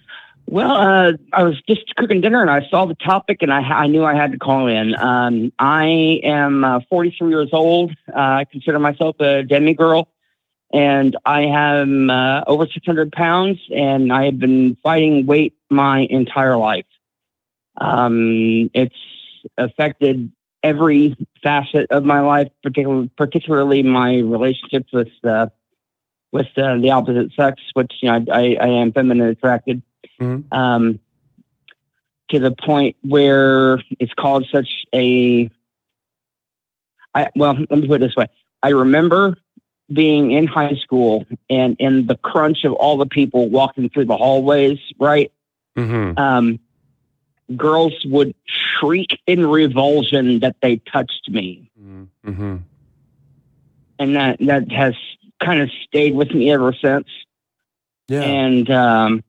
Well, uh, I was just cooking dinner and I saw the topic and I, I knew I had to call in. Um, I am uh, forty-three years old. Uh, I consider myself a demigirl, and I am uh, over six hundred pounds, and I have been fighting weight my entire life. Um, it's affected every facet of my life, particularly, particularly my relationships with uh, with uh, the opposite sex, which, you know, I, I am feminine attracted. Mm-hmm. Um, to the point where it's caused such a, I, well, let me put it this way. I remember being in high school and in the crunch of all the people walking through the hallways, right? Mm-hmm. Um, girls would shriek in revulsion that they touched me. Mm-hmm. And that, that has kind of stayed with me ever since. Yeah. And, um,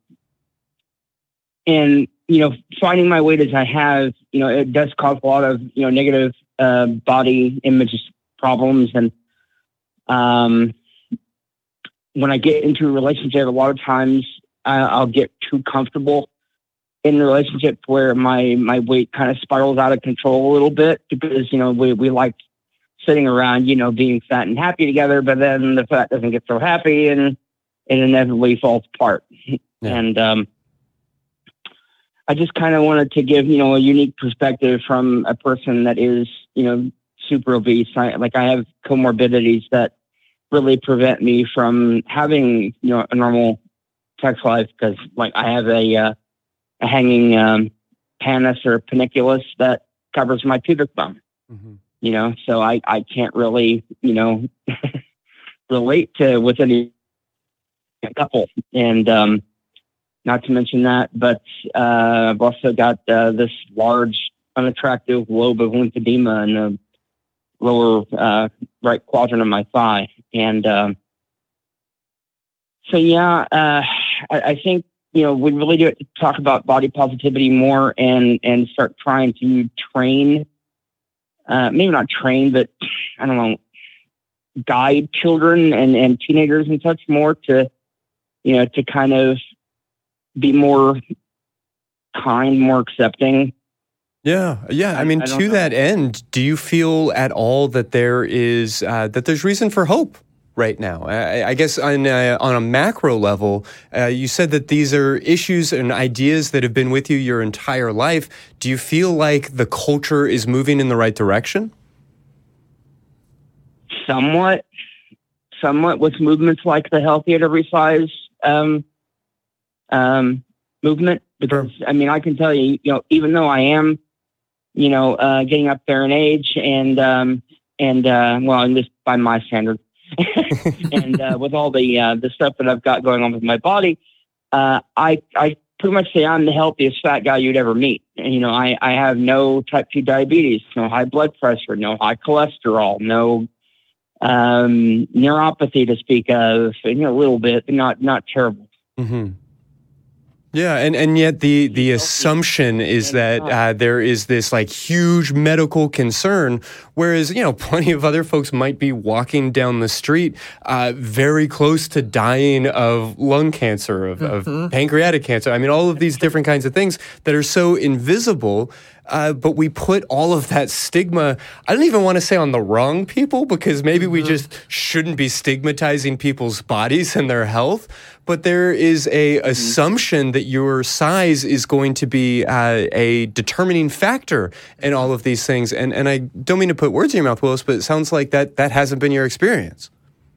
And, you know, finding my weight as I have, you know, it does cause a lot of, you know, negative uh, body image problems. And um, when I get into a relationship, a lot of times I, I'll get too comfortable in the relationship where my, my weight kind of spirals out of control a little bit because, you know, we, we like sitting around, you know, being fat and happy together, but then the fat doesn't get so happy and it inevitably falls apart. Yeah. And, um, I just kind of wanted to give, you know, a unique perspective from a person that is, you know, super obese. I, like I have comorbidities that really prevent me from having, you know, a normal sex life because, like, I have a uh, a hanging um, pannus or paniculus that covers my pubic bone. Mm-hmm. You know, so I I can't really, you know, relate to with any couple and. um Not to mention that, but uh, I've also got uh, this large, unattractive lobe of lymphedema in the lower uh, right quadrant of my thigh. And um, so, yeah, uh, I, I think, you know, we really do talk about body positivity more and, and start trying to train, uh, maybe not train, but I don't know, guide children and, and teenagers and such more to, you know, to kind of be more kind, more accepting. Yeah, yeah. I mean, I to know. that end, do you feel at all that there is uh, that there's reason for hope right now? I, I guess on a, on a macro level, uh, you said that these are issues and ideas that have been with you your entire life. Do you feel like the culture is moving in the right direction? Somewhat, somewhat with movements like the Healthy at Every Size um, um, movement. Because, I mean, I can tell you, you know, even though I am, you know, uh, getting up there in age and, um, and uh, well, and just by my standards, and uh, with all the uh, the stuff that I've got going on with my body, uh, I I pretty much say I'm the healthiest fat guy you'd ever meet. And, you know, I, I have no type two diabetes, no high blood pressure, no high cholesterol, no um, neuropathy to speak of, you know, a little bit, but not not terrible. Mm-hmm. Yeah, and, and yet the, the assumption is that uh, there is this like huge medical concern, whereas, you know, plenty of other folks might be walking down the street uh, very close to dying of lung cancer, of, mm-hmm. of pancreatic cancer. I mean, all of these different kinds of things that are so invisible. Uh, but we put all of that stigma, I don't even want to say on the wrong people, because maybe mm-hmm. we just shouldn't be stigmatizing people's bodies and their health. But there is a mm-hmm. assumption that your size is going to be uh, a determining factor in all of these things. And and I don't mean to put words in your mouth, Willis, but it sounds like that that hasn't been your experience.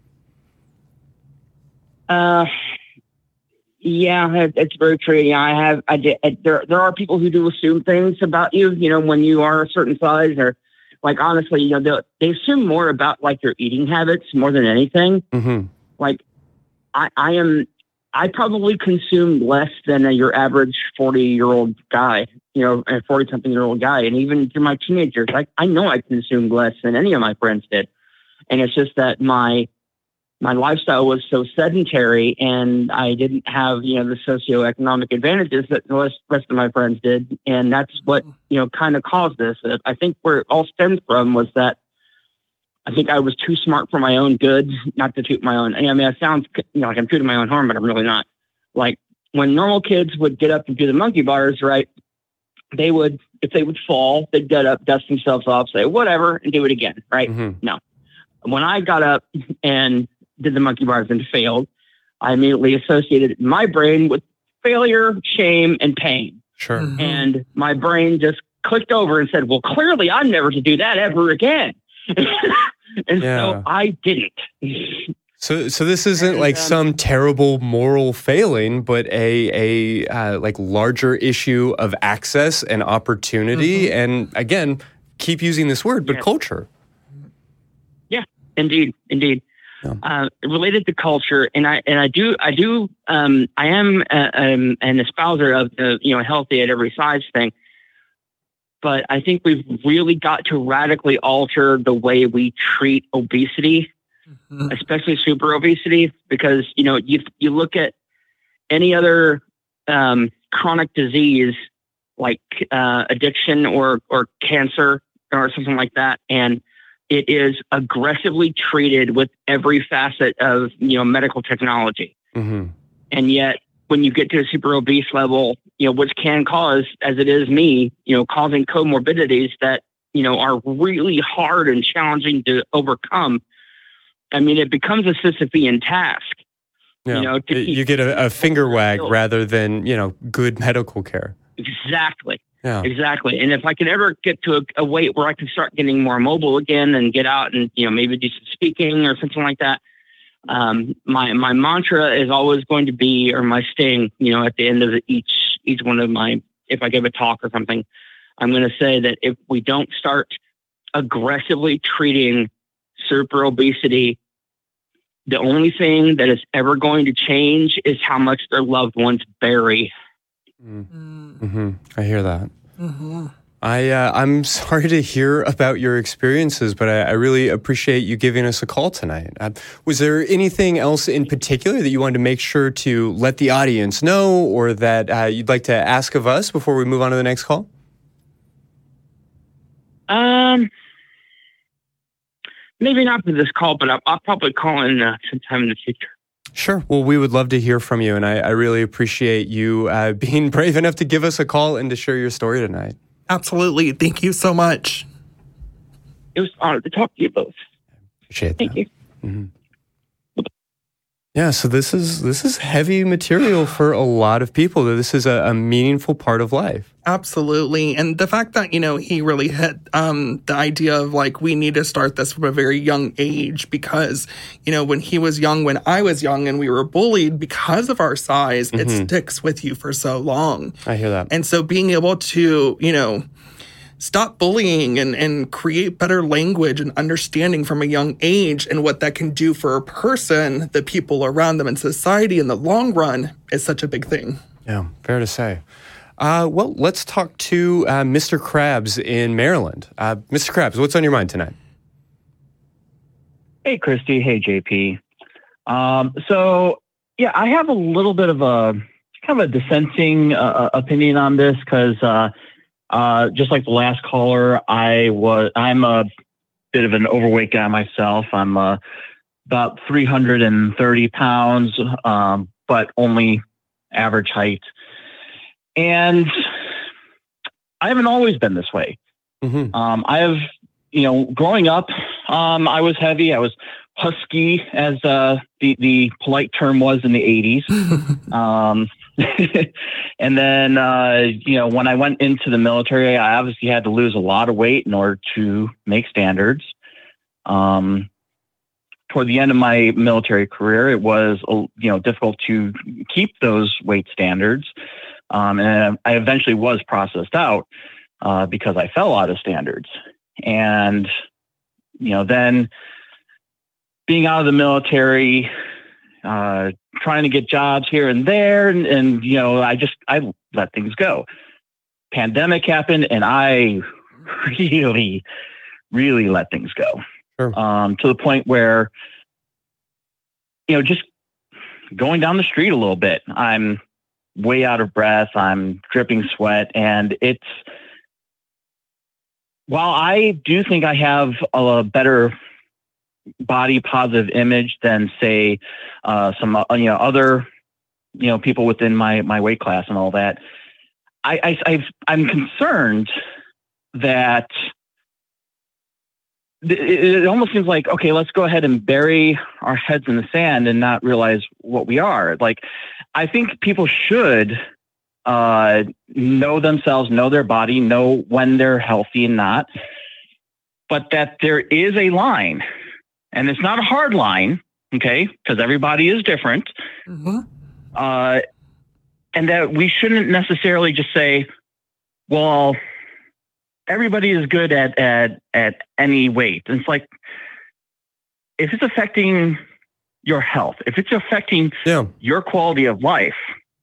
Uh. Yeah, it's very true. Yeah, I have. I did. There, there are people who do assume things about you. You know, when you are a certain size, or like honestly, you know, they assume more about like your eating habits more than anything. Mm-hmm. Like, I, I am. I probably consume less than a, your average forty-year-old guy. You know, a forty-something-year-old guy, and even through my teenagers, I I know I consumed less than any of my friends did, and it's just that my. My lifestyle was so sedentary, and I didn't have, you know, the socioeconomic advantages that the rest of my friends did. And that's what, you know, kind of caused this. I think where it all stemmed from was that I think I was too smart for my own good, not to toot my own. I mean, it sounds, you know, like I'm tooting my own horn, but I'm really not. Like, when normal kids would get up and do the monkey bars, right, they would, if they would fall, they'd get up, dust themselves off, say whatever, and do it again, right? Mm-hmm. No. When I got up and did the monkey bars and failed, I immediately associated my brain with failure, shame, and pain. Sure. Mm-hmm. And my brain just clicked over and said, well, clearly I'm never to do that ever again. and Yeah. so I didn't. So, so this isn't like um, some terrible moral failing, but a a uh, like larger issue of access and opportunity, Mm-hmm. and again, keep using this word, but Yeah. culture. Yeah, indeed, indeed. Yeah. Uh, related to culture, and I and I do I do um, I am uh, um, an espouser of the you know healthy at every size thing, but I think we've really got to radically alter the way we treat obesity. Mm-hmm. Especially super obesity, because you know you you look at any other um, chronic disease like uh, addiction or or cancer or something like that, and it is aggressively treated with every facet of you know medical technology. Mm-hmm. And yet, when you get to a super obese level, you know which can cause, as it is me, you know, causing comorbidities that you know are really hard and challenging to overcome. I mean, it becomes a Sisyphean task. Yeah. You know, to It- keep you get a, a finger wag still. rather than you know good medical care. Exactly. Yeah. Exactly. And if I could ever get to a, a weight where I can start getting more mobile again and get out and, you know, maybe do some speaking or something like that. Um, my, my mantra is always going to be, or my sting, you know, at the end of the, each, each one of my, if I give a talk or something, I'm going to say that if we don't start aggressively treating super obesity, the only thing that is ever going to change is how much their loved ones bury. Mm-hmm. I hear that. Mm-hmm. I uh, I'm sorry to hear about your experiences, but I, I really appreciate you giving us a call tonight. Uh, was there anything else in particular that you wanted to make sure to let the audience know, or that uh, you'd like to ask of us before we move on to the next call? Um, maybe not for this call, but I'll, I'll probably call in uh, sometime in the future. Sure. Well, we would love to hear from you, and I, I really appreciate you uh, being brave enough to give us a call and to share your story tonight. Absolutely. Thank you so much. It was an honor to talk to you both. Appreciate Thank that. you. Mm-hmm. Yeah, so this is this is heavy material for a lot of people. This is a, a meaningful part of life. Absolutely. And the fact that, you know, he really hit um, the idea of like, we need to start this from a very young age because, you know, when he was young, when I was young and we were bullied because of our size, Mm-hmm. it sticks with you for so long. I hear that. And so being able to, you know, stop bullying and, and create better language and understanding from a young age and what that can do for a person, the people around them, and society in the long run is such a big thing. Yeah, fair to say. Uh, well, let's talk to uh, Mister Krabs in Maryland. Uh, Mister Krabs, what's on your mind tonight? Hey, Christy. Hey, J P. Um, so, yeah, I have a little bit of a kind of a dissenting uh, opinion on this because uh, uh, just like the last caller, I was I'm a bit of an overweight guy myself. I'm uh, about three hundred thirty pounds, um, but only average height. And I haven't always been this way. Mm-hmm. Um, I have, you know, growing up, um, I was heavy. I was husky, as uh, the, the polite term was in the eighties. um, and then, uh, you know, when I went into the military, I obviously had to lose a lot of weight in order to make standards. Um, toward the end of my military career, it was, you know, difficult to keep those weight standards. Um, and I eventually was processed out uh, because I fell out of standards. And, you know, then being out of the military, uh, trying to get jobs here and there. And, and, you know, I just, I let things go. Pandemic happened and I really, really let things go. Sure. Um, to the point where, you know, just going down the street a little bit, I'm way out of breath. I'm dripping sweat. And it's, while I do think I have a better body positive image than say, uh, some, uh, you know, other you know, people within my, my weight class and all that. I, I I've, I'm concerned that it, it almost seems like, okay, let's go ahead and bury our heads in the sand and not realize what we are. Like, I think people should uh, know themselves, know their body, know when they're healthy and not, but that there is a line, and it's not a hard line. Okay. Because everybody is different. Mm-hmm. Uh, and that we shouldn't necessarily just say, well, everybody is good at, at, at any weight. And it's like, if it's affecting your health, if it's affecting yeah. your quality of life,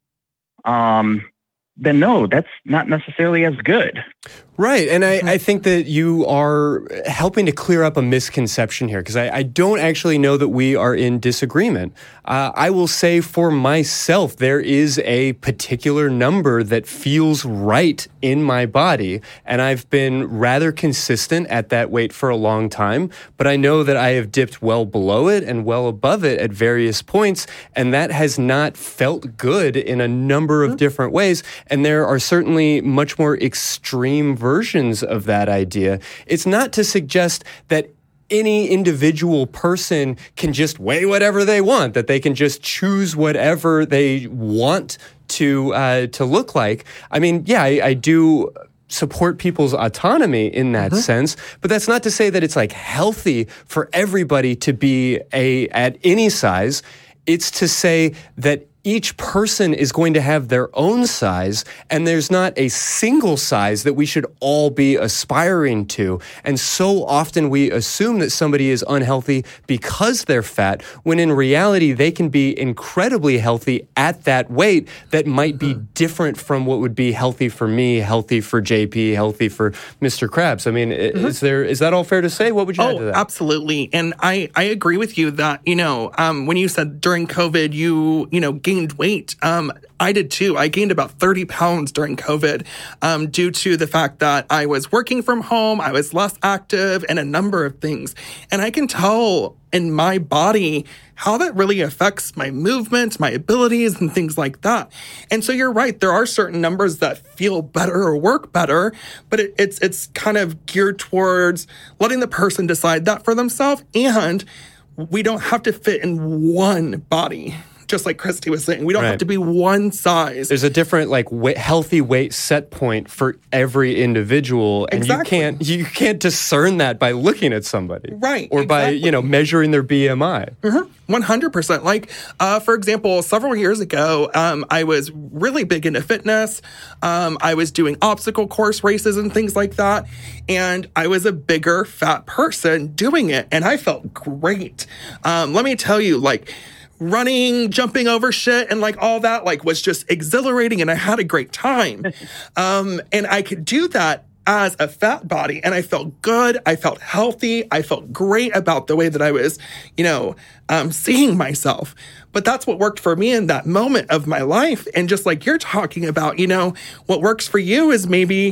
um, then no, that's not necessarily as good. Right. And I, I think that you are helping to clear up a misconception here, because I, I don't actually know that we are in disagreement. Uh, I will say for myself, there is a particular number that feels right in my body, and I've been rather consistent at that weight for a long time, but I know that I have dipped well below it and well above it at various points, and that has not felt good in a number of different ways, and there are certainly much more extreme versions of that idea. It's not to suggest that any individual person can just weigh whatever they want, that they can just choose whatever they want to uh, to look like. I mean, yeah, I, I do support people's autonomy in that mm-hmm. sense, but that's not to say that it's like healthy for everybody to be a at any size. It's to say that each person is going to have their own size, and there's not a single size that we should all be aspiring to. And so often we assume that somebody is unhealthy because they're fat, when in reality they can be incredibly healthy at that weight that might be different from what would be healthy for me, healthy for J P, healthy for Mister Krabs. I mean, mm-hmm. is there is that all fair to say? What would you oh, add to that? Absolutely. And I, I agree with you that, you know, um, when you said during COVID, you, you know, gained weight. Um, I did too. I gained about thirty pounds during COVID um, due to the fact that I was working from home, I was less active, and a number of things. And I can tell in my body how that really affects my movement, my abilities, and things like that. And so you're right. There are certain numbers that feel better or work better, but it, it's it's kind of geared towards letting the person decide that for themselves. And we don't have to fit in one body. Just like Christy was saying, we don't right. have to be one size. There's a different, like, weight, healthy weight set point for every individual, and exactly. you can't you can't discern that by looking at somebody, right? Or exactly. by you know measuring their B M I. Mm-hmm. one hundred percent. Like, uh, for example, several years ago, um, I was really big into fitness. Um, I was doing obstacle course races and things like that, and I was a bigger, fat person doing it, and I felt great. Um, let me tell you, like, running, jumping over shit, and like all that, like, was just exhilarating, and I had a great time. Um, and I could do that as a fat body, and I felt good. I felt healthy. I felt great about the way that I was, you know, um, seeing myself. But that's what worked for me in that moment of my life. And just like you're talking about, you know, what works for you is maybe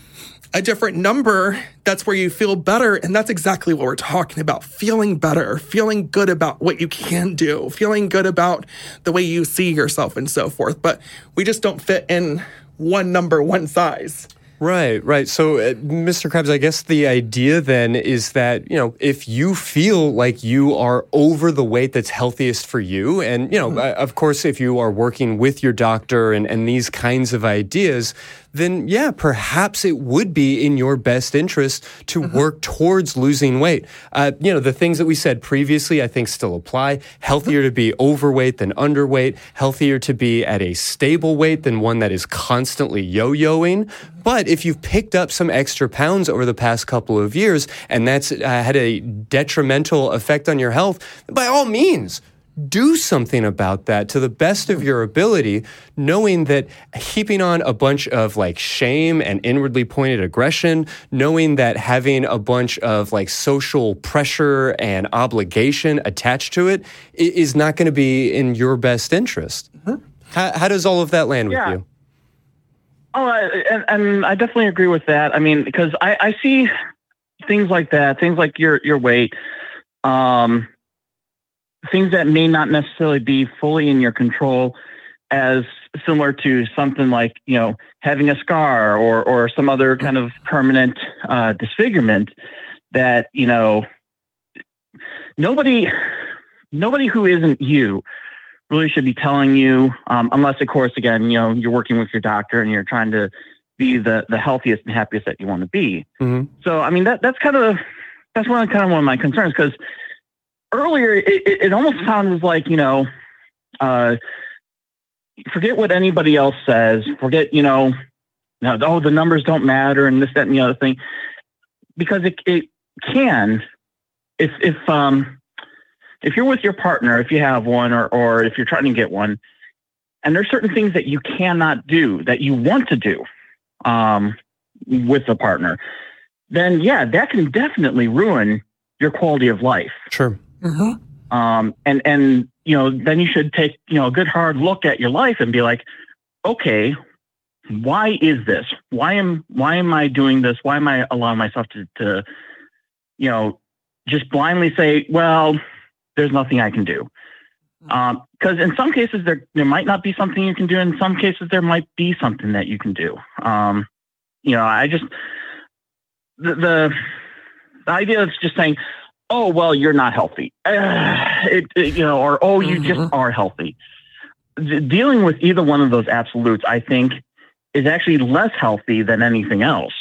a different number. That's where you feel better. And that's exactly what we're talking about. Feeling better, feeling good about what you can do, feeling good about the way you see yourself and so forth. But we just don't fit in one number, one size. Right, right. So, uh, Mister Krabs, I guess the idea then is that, you know, if you feel like you are over the weight that's healthiest for you, and, you know, mm-hmm. uh, of course, if you are working with your doctor and, and these kinds of ideas, then, yeah, perhaps it would be in your best interest to mm-hmm. work towards losing weight. Uh, you know, the things that we said previously, I think still apply. Healthier mm-hmm. to be overweight than underweight. Healthier to be at a stable weight than one that is constantly yo-yoing. But if you've picked up some extra pounds over the past couple of years, and that's uh, had a detrimental effect on your health, by all means, do something about that to the best of your ability, knowing that heaping on a bunch of like shame and inwardly pointed aggression, knowing that having a bunch of like social pressure and obligation attached to it is not going to be in your best interest. Mm-hmm. How, how does all of that land yeah. with you? Oh, and, and I definitely agree with that. I mean, because I, I see things like that, things like your your weight, um, things that may not necessarily be fully in your control as similar to something like, you know, having a scar or, or some other kind of permanent uh, disfigurement that, you know, nobody, nobody who isn't you really should be telling you, um, unless, of course, again, you know, you're working with your doctor and you're trying to be the, the healthiest and happiest that you want to be. Mm-hmm. So, I mean, that that's kind of, that's one of kind of one of my concerns, because earlier it, it, it almost sounded like, you know, uh, forget what anybody else says, forget, you know, no, oh, the numbers don't matter and this, that, and the other thing, because it, it can, if, if, um, if you're with your partner, if you have one, or, or if you're trying to get one, and there's certain things that you cannot do that you want to do, um, with a partner, then yeah, that can definitely ruin your quality of life. Sure. Mm-hmm. Um, and, and, you know, then you should take, you know, a good hard look at your life and be like, okay, why is this? Why am, why am I doing this? Why am I allowing myself to, to, you know, just blindly say, well, there's nothing I can do. Um, cause in some cases there, there might not be something you can do. In some cases there might be something that you can do. Um, you know, I just, the, the, the idea of just saying, oh, well, you're not healthy, uh, it, it, you know, or, oh, you mm-hmm. just are healthy. D- dealing with either one of those absolutes, I think, is actually less healthy than anything else.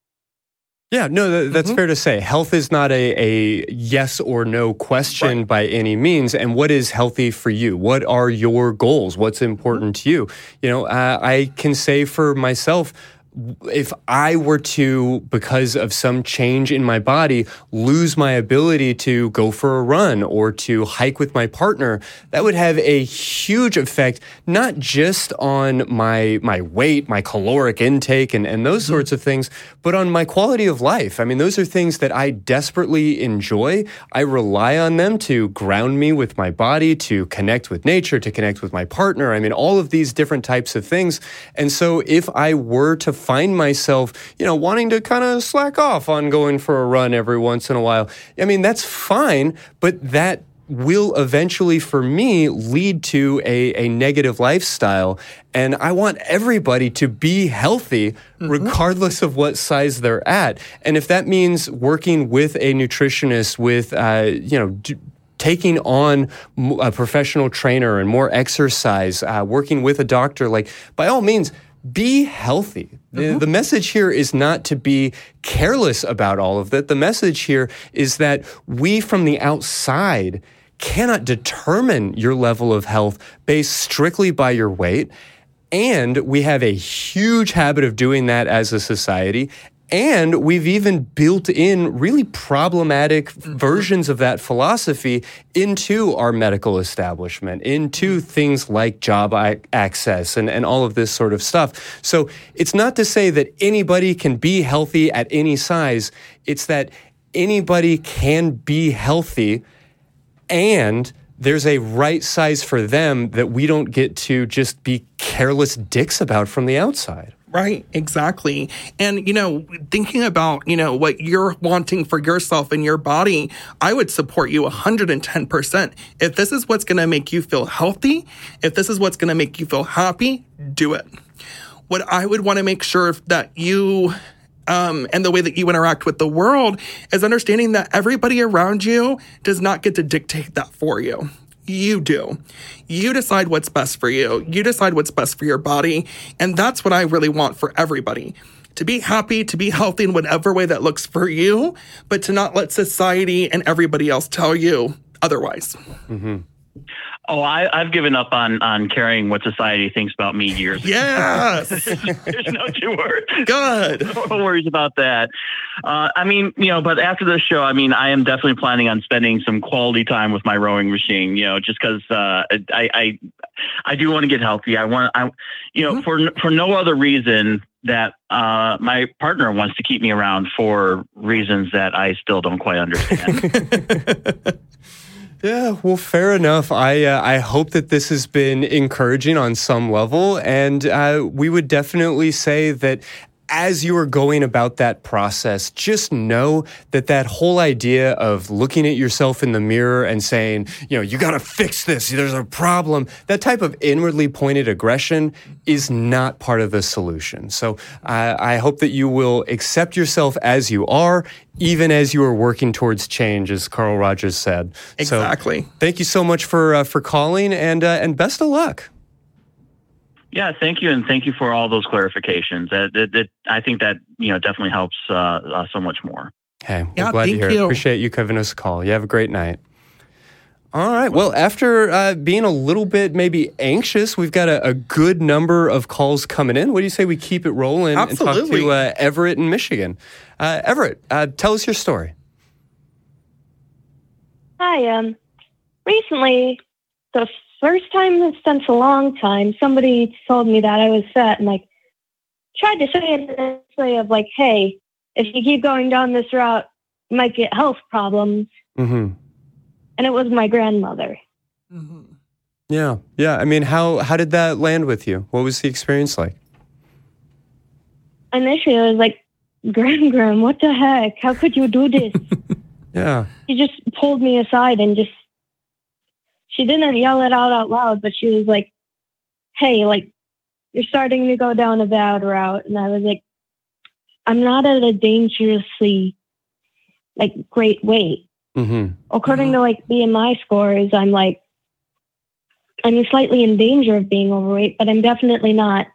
Yeah, no, that's mm-hmm. fair to say. Health is not a, a yes or no question right. by any means. And what is healthy for you? What are your goals? What's important to you? You know, uh, I can say for myself, if I were to, because of some change in my body, lose my ability to go for a run or to hike with my partner, that would have a huge effect, not just on my my weight, my caloric intake, and, and those sorts of things, but on my quality of life. I mean, those are things that I desperately enjoy. I rely on them to ground me with my body, to connect with nature, to connect with my partner. I mean, all of these different types of things. And so if I were to find myself, you know, wanting to kind of slack off on going for a run every once in a while, I mean, that's fine, but that will eventually, for me, lead to a, a negative lifestyle. And I want everybody to be healthy, mm-hmm. regardless of what size they're at. And if that means working with a nutritionist, with, uh, you know, d- taking on a professional trainer and more exercise, uh, working with a doctor, like, by all means, be healthy. Mm-hmm. The, the message here is not to be careless about all of that. The message here is that we from the outside cannot determine your level of health based strictly by your weight. And we have a huge habit of doing that as a society. And we've even built in really problematic mm-hmm. versions of that philosophy into our medical establishment, into things like job access and, and all of this sort of stuff. So it's not to say that anybody can be healthy at any size. It's that anybody can be healthy, and there's a right size for them that we don't get to just be careless dicks about from the outside. Right, exactly. And, you know, thinking about, you know, what you're wanting for yourself and your body, I would support you one hundred ten percent. If this is what's going to make you feel healthy, if this is what's going to make you feel happy, do it. What I would want to make sure that you, um, and the way that you interact with the world is understanding that everybody around you does not get to dictate that for you. You do. You decide what's best for you. You decide what's best for your body. And that's what I really want for everybody. To be happy, to be healthy in whatever way that looks for you, but to not let society and everybody else tell you otherwise. Mm-hmm. Oh, I, I've given up on, on caring what society thinks about me years ago. Yes! There's no two words. Good. No worries about that. Uh, I mean, you know, but after this show, I mean, I am definitely planning on spending some quality time with my rowing machine, you know, just because uh, I, I I do want to get healthy. I want, I, you know, mm-hmm. for for no other reason that uh, my partner wants to keep me around for reasons that I still don't quite understand. Yeah, well, fair enough. I uh, I hope that this has been encouraging on some level, and uh, we would definitely say that as you are going about that process, just know that that whole idea of looking at yourself in the mirror and saying, you know, you got to fix this, there's a problem, that type of inwardly pointed aggression is not part of the solution. So uh, I hope that you will accept yourself as you are, even as you are working towards change, as Carl Rogers said. Exactly. So thank you so much for uh, for calling, and uh, and best of luck. Yeah, thank you, and thank you for all those clarifications. That, that, that I think that you know definitely helps uh, uh, so much more. Hey, we're Yeah, glad to thank hear it. you. Appreciate you giving us a call. You have a great night. All right. Well, after uh, being a little bit maybe anxious, we've got a, a good number of calls coming in. What do you say we keep it rolling and talk Absolutely. to uh, Everett in Michigan? Uh, Everett, uh, tell us your story. Hi. Um, recently, the first time since a long time, somebody told me that I was fat, and like tried to say it in a way of like, "Hey, if you keep going down this route, you might get health problems." Mm-hmm. And it was my grandmother. Yeah. Yeah. I mean, how, how did that land with you? What was the experience like? Initially, I was like, "Gran, Gran, what the heck? How could you do this?" Yeah. She just pulled me aside and just, she didn't yell it out out loud, but she was like, "Hey, like, you're starting to go down a bad route." And I was like, "I'm not at a dangerously, like, great weight." Mm-hmm. According to, like, B M I scores, I'm, like, I'm slightly in danger of being overweight, but I'm definitely not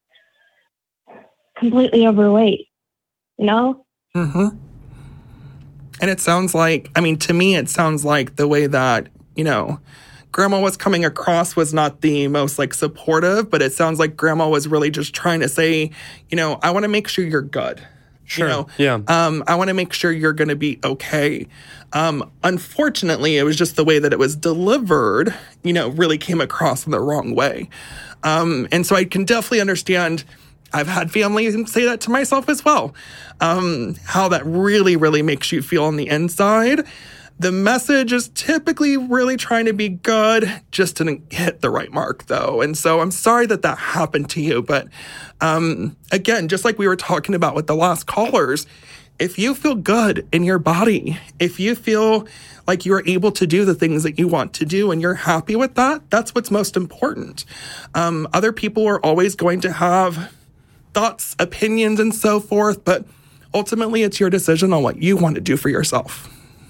completely overweight, you know? Mm-hmm. And it sounds like, I mean, to me, it sounds like the way that, you know, Grandma was coming across was not the most, like, supportive, but it sounds like Grandma was really just trying to say, you know, I want to make sure you're good. Sure. You know, Yeah. Um, I want to make sure you're going to be okay. Um, unfortunately, it was just the way that it was delivered, you know, really came across in the wrong way. Um, and so I can definitely understand. I've had family say that to myself as well. Um, how that really, really makes you feel on the inside. The message is typically really trying to be good, just didn't hit the right mark, though. And so I'm sorry that that happened to you. But um, again, just like we were talking about with the last callers, if you feel good in your body, if you feel like you're able to do the things that you want to do and you're happy with that, that's what's most important. Um, other people are always going to have thoughts, opinions, and so forth, but ultimately it's your decision on what you want to do for yourself.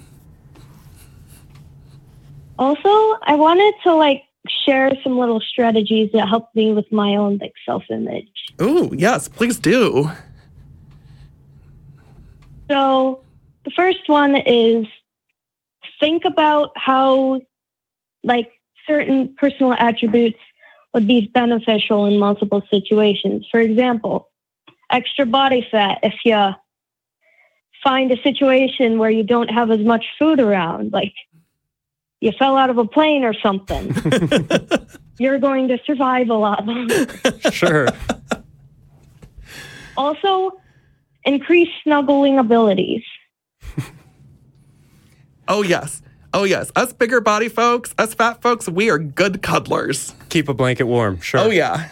Also, I wanted to, like, share some little strategies that helped me with my own, like, self-image. Ooh, yes, please do. So the first one is think about how, like, certain personal attributes would be beneficial in multiple situations. For example, extra body fat. If you find a situation where you don't have as much food around, like you fell out of a plane or something, you're going to survive a lot longer. Sure. Also, increase snuggling abilities. Oh, yes. Oh, yes. Us bigger body folks, us fat folks, we are good cuddlers. Keep a blanket warm. Sure. Oh, yeah.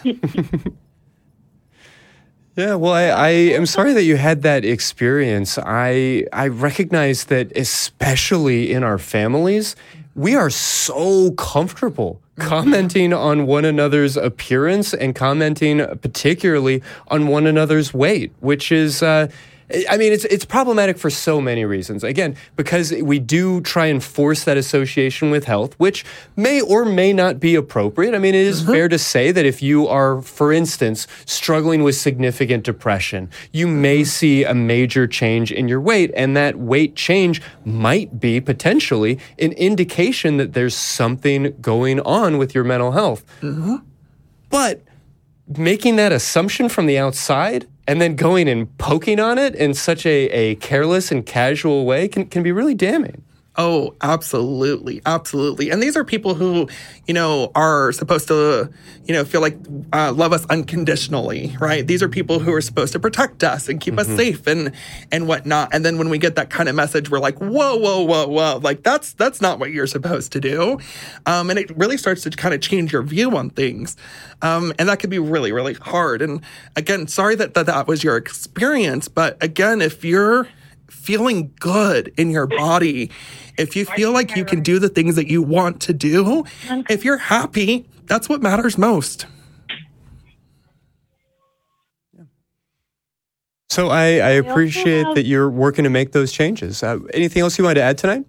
Yeah, well, I, I am sorry that you had that experience. I I recognize that, especially in our families, we are so comfortable commenting on one another's appearance and commenting particularly on one another's weight, which is, uh, I mean, it's it's problematic for so many reasons. Again, because we do try and force that association with health, which may or may not be appropriate. I mean, it is mm-hmm. fair to say that if you are, for instance, struggling with significant depression, you may see a major change in your weight, and that weight change might be potentially an indication that there's something going on with your mental health. Mm-hmm. But making that assumption from the outside and then going and poking on it in such a, a careless and casual way can, can be really damning. Oh, absolutely. Absolutely. And these are people who, you know, are supposed to, you know, feel like uh, love us unconditionally, right? These are people who are supposed to protect us and keep mm-hmm. us safe and and whatnot. And then when we get that kind of message, we're like, whoa, whoa, whoa, whoa. Like, that's that's not what you're supposed to do. Um, and it really starts to kind of change your view on things. Um, and that can be really, really hard. And again, sorry that, that that was your experience. But again, if you're feeling good in your body, if you feel like you can do the things that you want to do, if you're happy, that's what matters most. So I, I appreciate that you're working to make those changes. Uh, anything else you wanted to add tonight?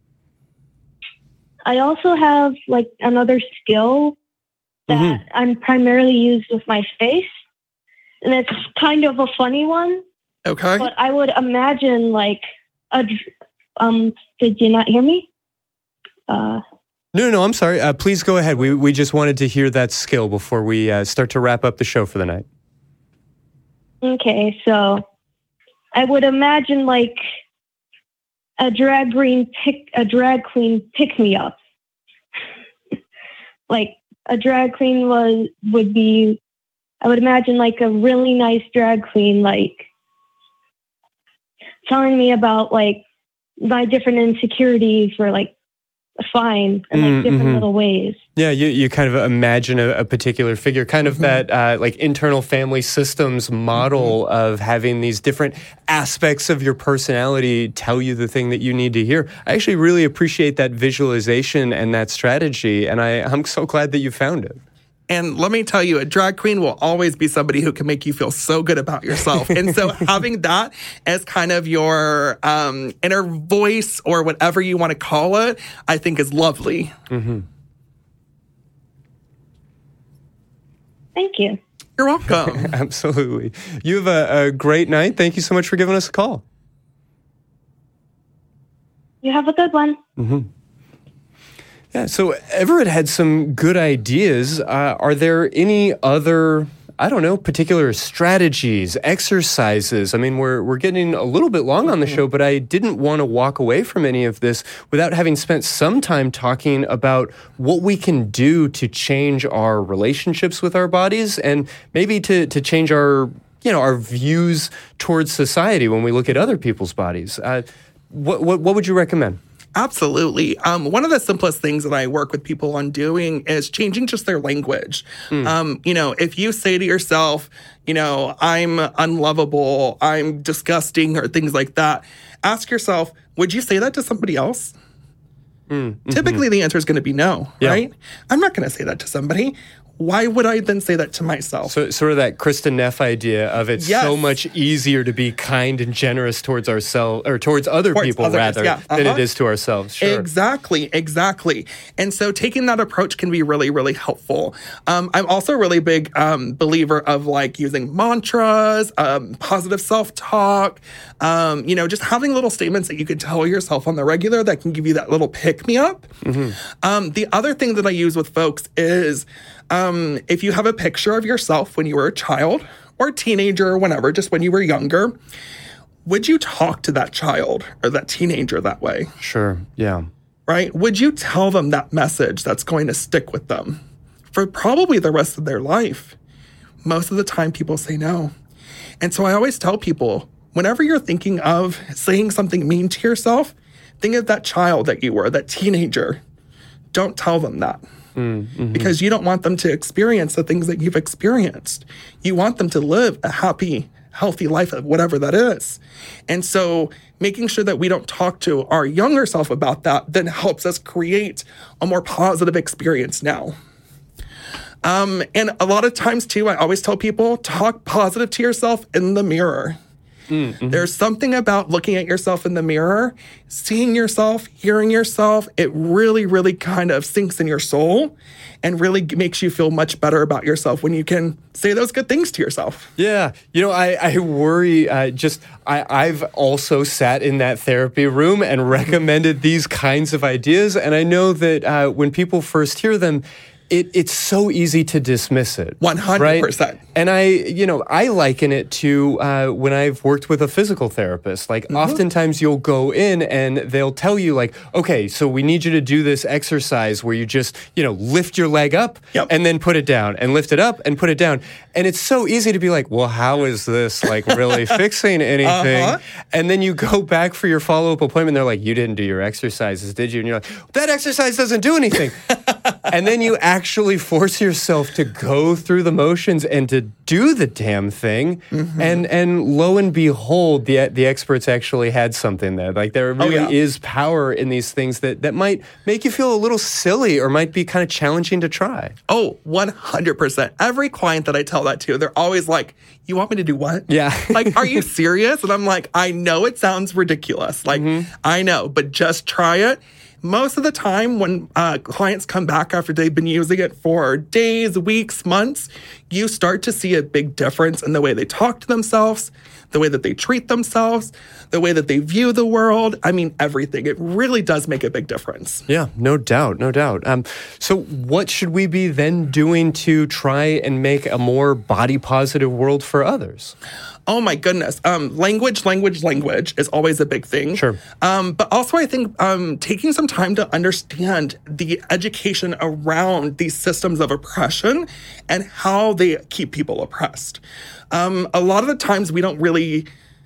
I also have like another skill that mm-hmm. I'm primarily used with my face, and it's kind of a funny one. Okay. But I would imagine like a um. Did you not hear me? Uh. No, no, no. I'm sorry. Uh, please go ahead. We we just wanted to hear that skill before we uh, start to wrap up the show for the night. Okay, so I would imagine like a drag queen pick a drag queen pick me up. Like a drag queen was would be. I would imagine like a really nice drag queen like telling me about like my different insecurities were like fine in like different mm-hmm. little ways. Yeah, you, you kind of imagine a, a particular figure, kind of mm-hmm. that uh, like internal family systems model mm-hmm. of having these different aspects of your personality tell you the thing that you need to hear. I actually really appreciate that visualization and that strategy, and I, I'm so glad that you found it. And let me tell you, a drag queen will always be somebody who can make you feel so good about yourself. And so having that as kind of your um, inner voice or whatever you want to call it, I think is lovely. Mm-hmm. Thank you. You're welcome. Absolutely. You have a, a great night. Thank you so much for giving us a call. You have a good one. Mm-hmm. Yeah, so Everett had some good ideas. Uh, are there any other, I don't know, particular strategies, exercises? I mean, we're we're getting a little bit long on the show, but I didn't want to walk away from any of this without having spent some time talking about what we can do to change our relationships with our bodies and maybe to, to change our, you know, our views towards society when we look at other people's bodies. Uh, what, what what would you recommend? Absolutely. Um, one of the simplest things that I work with people on doing is changing just their language. Mm. Um, you know, if you say to yourself, you know, I'm unlovable, I'm disgusting, or things like that, ask yourself, would you say that to somebody else? Mm. Mm-hmm. Typically, the answer is going to be no, yeah. right? I'm not going to say that to somebody. Why would I then say that to myself? So, sort of that Kristen Neff idea of it's yes. so much easier to be kind and generous towards ourselves or towards other towards people others, rather yeah. uh-huh. than it is to ourselves. Sure. Exactly, exactly. And so taking that approach can be really, really helpful. Um, I'm also a really big um, believer of like using mantras, um, positive self-talk, um, you know, just having little statements that you can tell yourself on the regular that can give you that little pick-me-up. Mm-hmm. Um, the other thing that I use with folks is Um, if you have a picture of yourself when you were a child or a teenager or whenever, just when you were younger, would you talk to that child or that teenager that way? Sure, yeah. Right? Would you tell them that message that's going to stick with them for probably the rest of their life? Most of the time, people say no. And so I always tell people, whenever you're thinking of saying something mean to yourself, think of that child that you were, that teenager. Don't tell them that. Mm-hmm. Because you don't want them to experience the things that you've experienced. You want them to live a happy, healthy life, whatever that is. And so making sure that we don't talk to our younger self about that then helps us create a more positive experience now. Um, and a lot of times, too, I always tell people, talk positive to yourself in the mirror. Mm-hmm. There's something about looking at yourself in the mirror, seeing yourself, hearing yourself. It really, really kind of sinks in your soul and really makes you feel much better about yourself when you can say those good things to yourself. Yeah. You know, I, I worry uh, just, I, I've also sat in that therapy room and recommended these kinds of ideas. And I know that uh, when people first hear them, it it's so easy to dismiss it. one hundred percent. Right? And I, you know, I liken it to uh, when I've worked with a physical therapist. Like, mm-hmm. oftentimes you'll go in and they'll tell you, like, okay, so we need you to do this exercise where you just, you know, lift your leg up yep. and then put it down, and lift it up and put it down. And it's so easy to be like, well, how is this, like, really fixing anything? Uh-huh. And then you go back for your follow-up appointment, they're like, you didn't do your exercises, did you? And you're like, that exercise doesn't do anything. And then you actually force yourself to go through the motions and to do the damn thing. Mm-hmm. And and lo and behold, the the experts actually had something there. Like, there really oh, yeah. is power in these things that, that might make you feel a little silly or might be kind of challenging to try. Oh, one hundred percent. Every client that I tell that to, they're always like, you want me to do what? Yeah. Like, are you serious? And I'm like, I know it sounds ridiculous. Like, mm-hmm. I know, but just try it. Most of the time when uh, clients come back after they've been using it for days, weeks, months, you start to see a big difference in the way they talk to themselves, the way that they treat themselves, the way that they view the world. I mean, everything. It really does make a big difference. Yeah, no doubt, no doubt. Um, so what should we be then doing to try and make a more body-positive world for others? Oh my goodness. Um, language, language, language is always a big thing. Sure. Um, but also I think um, taking some time to understand the education around these systems of oppression and how they keep people oppressed. Um, a lot of the times we don't really...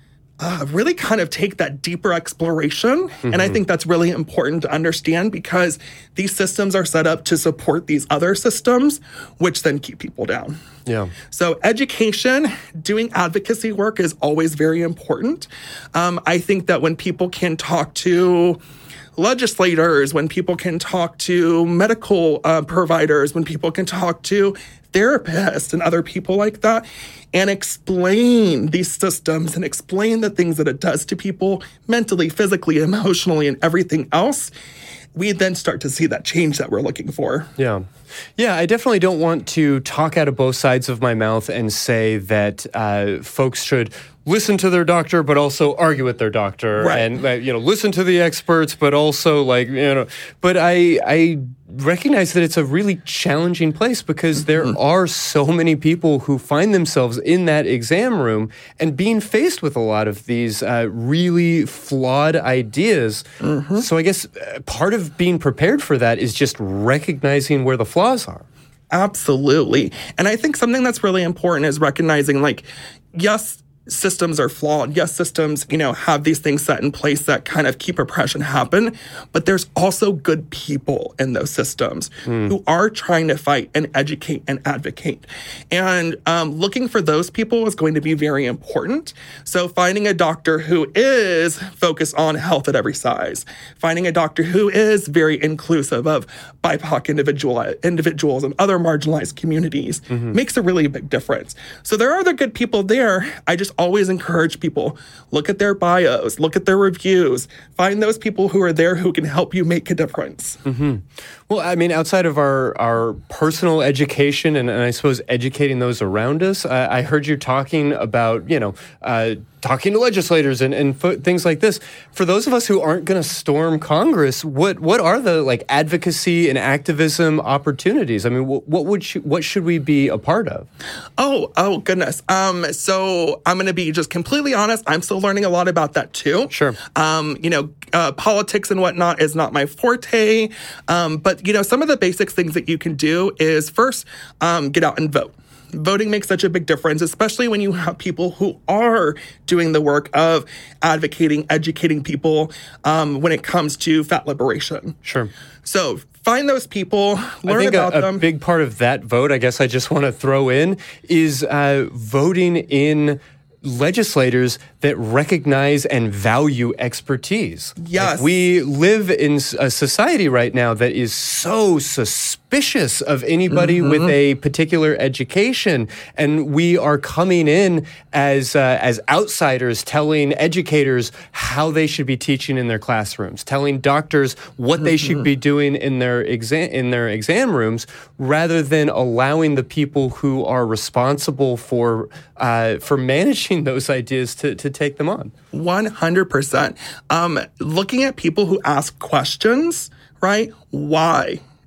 Uh, really kind of take that deeper exploration. Mm-hmm. And I think that's really important to understand because these systems are set up to support these other systems, which then keep people down. Yeah. So education, doing advocacy work is always very important. Um, I think that when people can talk to legislators, when people can talk to medical uh, providers, when people can talk to therapists and other people like that, and explain these systems and explain the things that it does to people mentally, physically, emotionally, and everything else, we then start to see that change that we're looking for. Yeah. Yeah, I definitely don't want to talk out of both sides of my mouth and say that uh, folks should listen to their doctor, but also argue with their doctor, right. and uh, you know, listen to the experts, but also like you know. But I I recognize that it's a really challenging place because mm-hmm. there are so many people who find themselves in that exam room and being faced with a lot of these uh, really flawed ideas. Mm-hmm. So I guess uh, part of being prepared for that is just recognizing where the flaws are. Absolutely. And I think something that's really important is recognizing, like, yes, systems are flawed. Yes, systems, you know, have these things set in place that kind of keep oppression happen, but there's also good people in those systems mm. who are trying to fight and educate and advocate. And um, looking for those people is going to be very important. So finding a doctor who is focused on health at every size, finding a doctor who is very inclusive of B I P O C individual, individuals and other marginalized communities mm-hmm. makes a really big difference. So there are the good people there. I just always encourage people, look at their bios, look at their reviews, find those people who are there who can help you make a difference. Mm-hmm. Well, I mean, outside of our, our personal education and, and I suppose educating those around us, I, I heard you talking about, you know, uh, talking to legislators and, and fo- things like this. For those of us who aren't going to storm Congress, what what are the like advocacy and activism opportunities? I mean, what, what would you, what should we be a part of? Oh, oh goodness. Um, so I'm going to be just completely honest. I'm still learning a lot about that too. Sure. Um, you know, uh, politics and whatnot is not my forte. Um, but you know, some of the basic things that you can do is first um, get out and vote. Voting makes such a big difference, especially when you have people who are doing the work of advocating, educating people um, when it comes to fat liberation. Sure. So find those people, learn I think about a, them. A big part of that vote, I guess I just want to throw in, is uh, voting in legislators that recognize and value expertise. Yes. Like, we live in a society right now that is so suspicious of anybody mm-hmm. with a particular education, and we are coming in as uh, as outsiders, telling educators how they should be teaching in their classrooms, telling doctors what mm-hmm. they should be doing in their exam in their exam rooms, rather than allowing the people who are responsible for uh, for managing those ideas to, to take them on. one hundred percent. Um, looking at people who ask questions, right? Why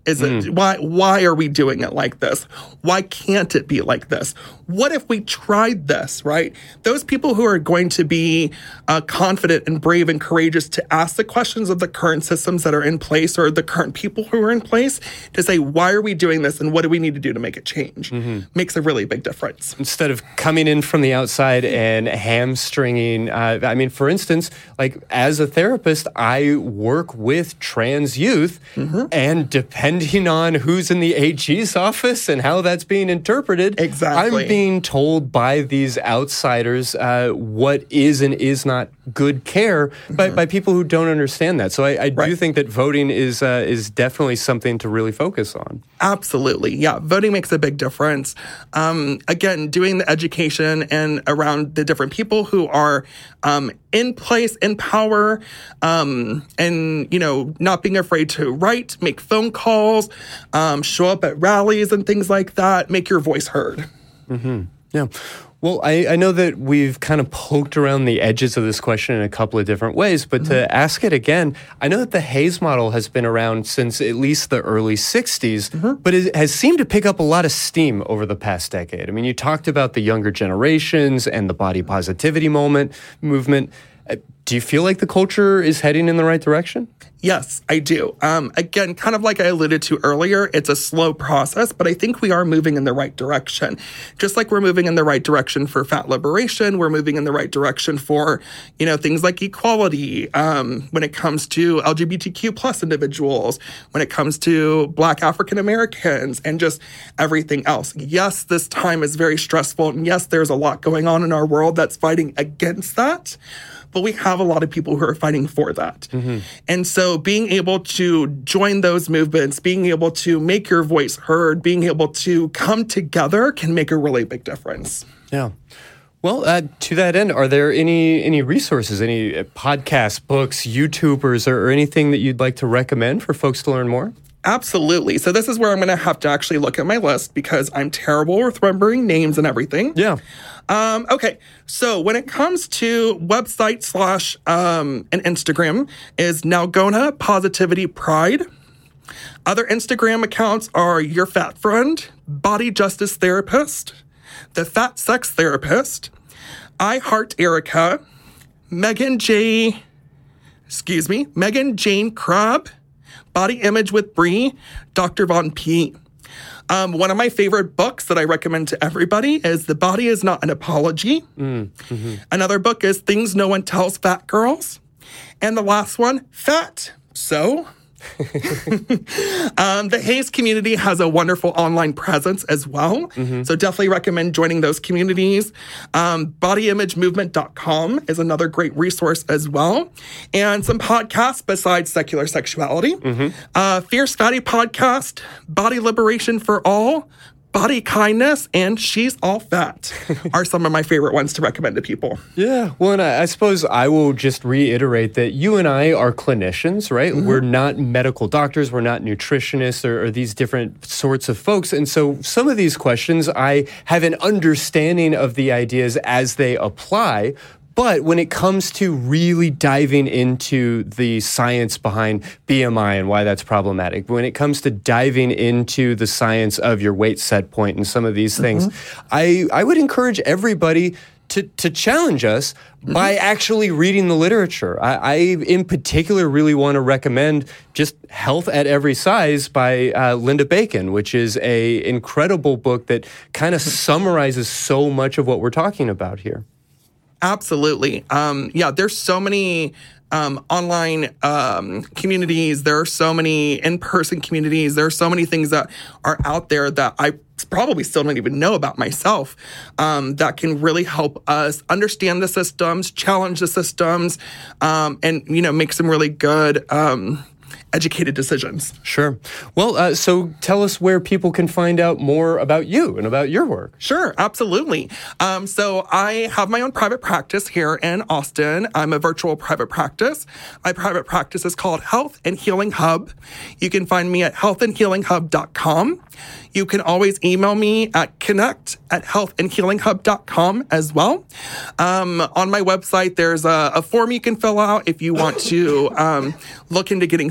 Is Mm. it why why are we doing it like this? Why can't it be like this? What if we tried this, right? Those people who are going to be uh, confident and brave and courageous to ask the questions of the current systems that are in place or the current people who are in place to say, why are we doing this and what do we need to do to make it change? Mm-hmm. Makes a really big difference. Instead of coming in from the outside and hamstringing, uh, I mean, for instance, like as a therapist, I work with trans youth, Mm-hmm. and depending on who's in the A G's office and how that's being interpreted, exactly. I'm being told by these outsiders uh, what is and is not good care mm-hmm. by, by people who don't understand that. So I, I right. do think that voting is uh, is definitely something to really focus on. Absolutely. Yeah. Voting makes a big difference. Um, again, doing the education and around the different people who are um, in place, in power, um, and, you know, not being afraid to write, make phone calls, um, show up at rallies and things like that, make your voice heard. Mm-hmm. Yeah. Well, I, I know that we've kind of poked around the edges of this question in a couple of different ways, but mm-hmm. to ask it again, I know that the Hayes model has been around since at least the early sixties, mm-hmm. but it has seemed to pick up a lot of steam over the past decade. I mean, you talked about the younger generations and the body positivity moment movement. Do you feel like the culture is heading in the right direction? Yes, I do. Um, again, kind of like I alluded to earlier, it's a slow process, but I think we are moving in the right direction. Just like we're moving in the right direction for fat liberation, we're moving in the right direction for, you know, things like equality, um, when it comes to L G B T Q plus individuals, when it comes to Black African Americans, and just everything else. Yes, this time is very stressful, and yes, there's a lot going on in our world that's fighting against that. But we have a lot of people who are fighting for that. Mm-hmm. And so being able to join those movements, being able to make your voice heard, being able to come together can make a really big difference. Yeah. Well, uh, to that end, are there any any resources, any podcasts, books, YouTubers, or, or anything that you'd like to recommend for folks to learn more? Absolutely. So this is where I'm going to have to actually look at my list because I'm terrible with remembering names and everything. Yeah. Um, okay. So when it comes to website slash um, and Instagram is Nalgona Positivity Pride. Other Instagram accounts are Your Fat Friend, Body Justice Therapist, The Fat Sex Therapist, I Heart Erica, Megan J. Excuse me, Megan Jane Crab, Body Image with Brie, Doctor Von P. Um, one of my favorite books that I recommend to everybody is The Body Is Not an Apology. Mm, mm-hmm. Another book is Things No One Tells Fat Girls. And the last one, Fat. So... um, the Hayes community has a wonderful online presence as well. Mm-hmm. So definitely recommend joining those communities. Um, body image movement dot com is another great resource as well. And some podcasts besides Secular Sexuality. Mm-hmm. Uh, Fierce Fatty Podcast, Body Liberation for All, Body Kindness, and She's All Fat are some of my favorite ones to recommend to people. Yeah. Well, and I, I suppose I will just reiterate that you and I are clinicians, right? Mm-hmm. We're not medical doctors. We're not nutritionists or, or these different sorts of folks. And so some of these questions, I have an understanding of the ideas as they apply. But when it comes to really diving into the science behind B M I and why that's problematic, when it comes to diving into the science of your weight set point and some of these things, mm-hmm. I, I would encourage everybody to, to challenge us mm-hmm. by actually reading the literature. I, I, in particular, really want to recommend just Health at Every Size by uh, Linda Bacon, which is a incredible book that kind of summarizes so much of what we're talking about here. Absolutely. Um, yeah, there's so many um, online um, communities. There are so many in-person communities. There are so many things that are out there that I probably still don't even know about myself um, that can really help us understand the systems, challenge the systems, um, and, you know, make some really good um educated decisions. Sure. Well, uh, so tell us where people can find out more about you and about your work. Sure, absolutely. Um, so I have my own private practice here in Austin. I'm a virtual private practice. My private practice is called Health and Healing Hub. You can find me at health and healing hub dot com. You can always email me at connect at health and healing hub dot com as well. Um, on my website, there's a, a form you can fill out if you want to um, look into getting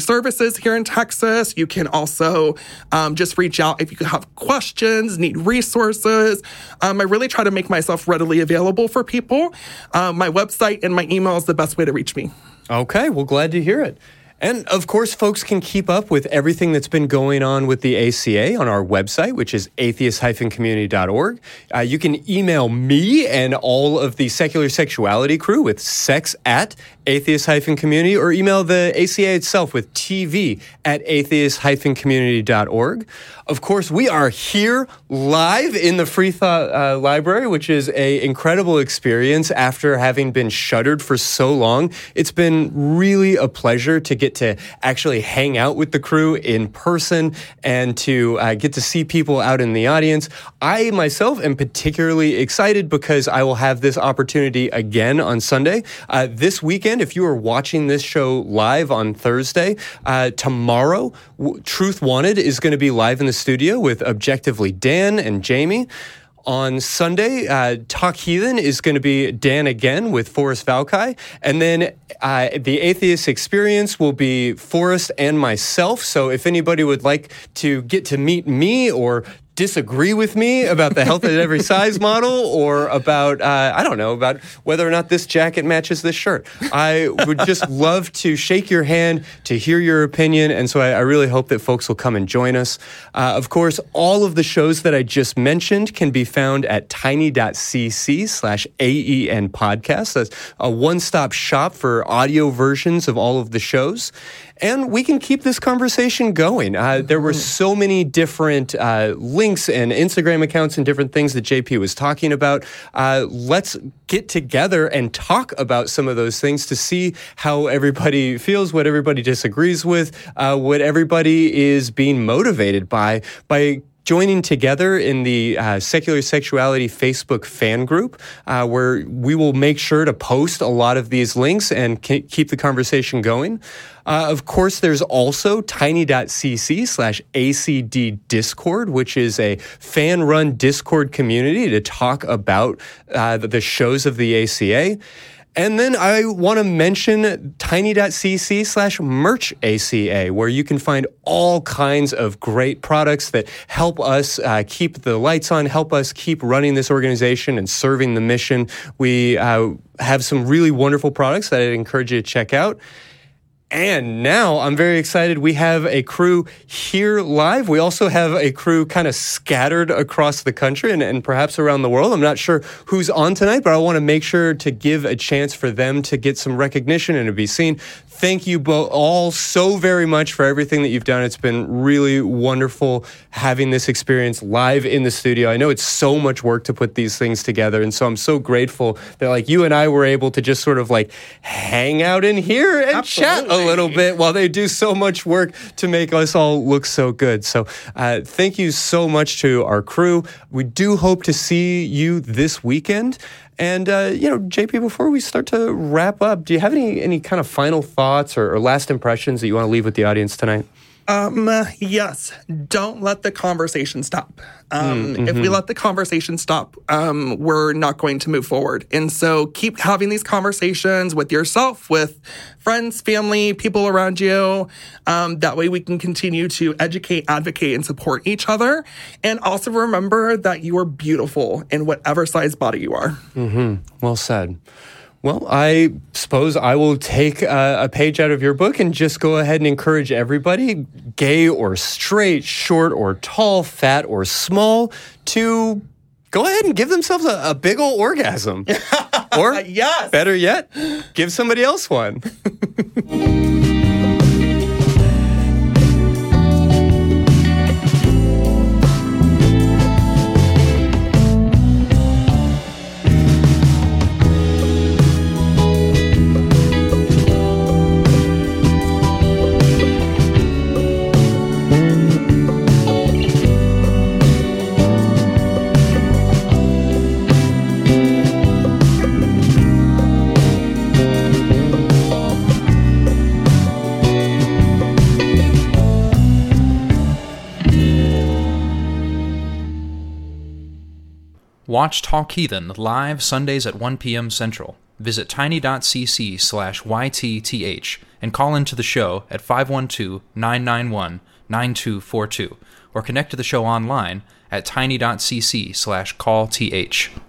services here in Texas. You can also um, just reach out if you have questions, need resources. Um, I really try to make myself readily available for people. Um, my website and my email is the best way to reach me. Okay, well, glad to hear it. And of course, folks can keep up with everything that's been going on with the A C A on our website, which is atheist dash community dot org. Uh, you can email me and all of the Secular Sexuality crew with sex at atheist dash community, or email the A C A itself with tv at atheist dash community dot org. Of course, we are here live in the Free Thought uh, Library, which is an incredible experience after having been shuttered for so long. It's been really a pleasure to get to actually hang out with the crew in person and to uh, get to see people out in the audience. I myself am particularly excited because I will have this opportunity again on Sunday. Uh, this weekend, if you are watching this show live on Thursday, uh, tomorrow, w- Truth Wanted is going to be live in the studio with Objectively Dan and Jamie. On Sunday, uh, Talk Heathen is going to be Dan again with Forrest Valkai. And then uh, the Atheist Experience will be Forrest and myself. So if anybody would like to get to meet me or disagree with me about the health at every size model, or about, uh, I don't know, about whether or not this jacket matches this shirt, I would just love to shake your hand, to hear your opinion. And so I, I really hope that folks will come and join us. Uh, of course, all of the shows that I just mentioned can be found at tiny.cc slash AEN podcast. That's a one-stop shop for audio versions of all of the shows. And we can keep this conversation going. Uh, there were so many different uh, links and Instagram accounts and different things that J P was talking about. Uh, let's get together and talk about some of those things to see how everybody feels, what everybody disagrees with, uh, what everybody is being motivated by, by joining together in the uh, Secular Sexuality Facebook fan group, uh, where we will make sure to post a lot of these links and ke- keep the conversation going. Uh, of course, there's also tiny.cc slash ACD Discord, which is a fan-run Discord community to talk about uh, the shows of the A C A. And then I want to mention tiny.cc slash merch ACA, where you can find all kinds of great products that help us uh, keep the lights on, help us keep running this organization and serving the mission. We uh, have some really wonderful products that I'd encourage you to check out. And now I'm very excited. We have a crew here live. We also have a crew kind of scattered across the country and, and perhaps around the world. I'm not sure who's on tonight, but I want to make sure to give a chance for them to get some recognition and to be seen. Thank you both all so very much for everything that you've done. It's been really wonderful having this experience live in the studio. I know it's so much work to put these things together, and so I'm so grateful that like you and I were able to just sort of like hang out in here and Absolutely. Chat a little bit while they do so much work to make us all look so good. So uh, thank you so much to our crew. We do hope to see you this weekend. And, uh, you know, J P, before we start to wrap up, do you have any, any kind of final thoughts or, or last impressions that you want to leave with the audience tonight? Um, yes. Don't let the conversation stop. Um, mm-hmm. If we let the conversation stop, um, we're not going to move forward. And so keep having these conversations with yourself, with friends, family, people around you. Um, that way we can continue to educate, advocate, and support each other. And also remember that you are beautiful in whatever size body you are. Mm-hmm. Well said. Well, I suppose I will take uh, a page out of your book and just go ahead and encourage everybody, gay or straight, short or tall, fat or small, to go ahead and give themselves a, a big old orgasm. Or, yes. better yet, give somebody else one. Watch Talk Heathen live Sundays at one p.m. Central. Visit tiny.cc slash YTTH and call into the show at five one two, nine nine one, nine two four two or connect to the show online at tiny.cc slash callth.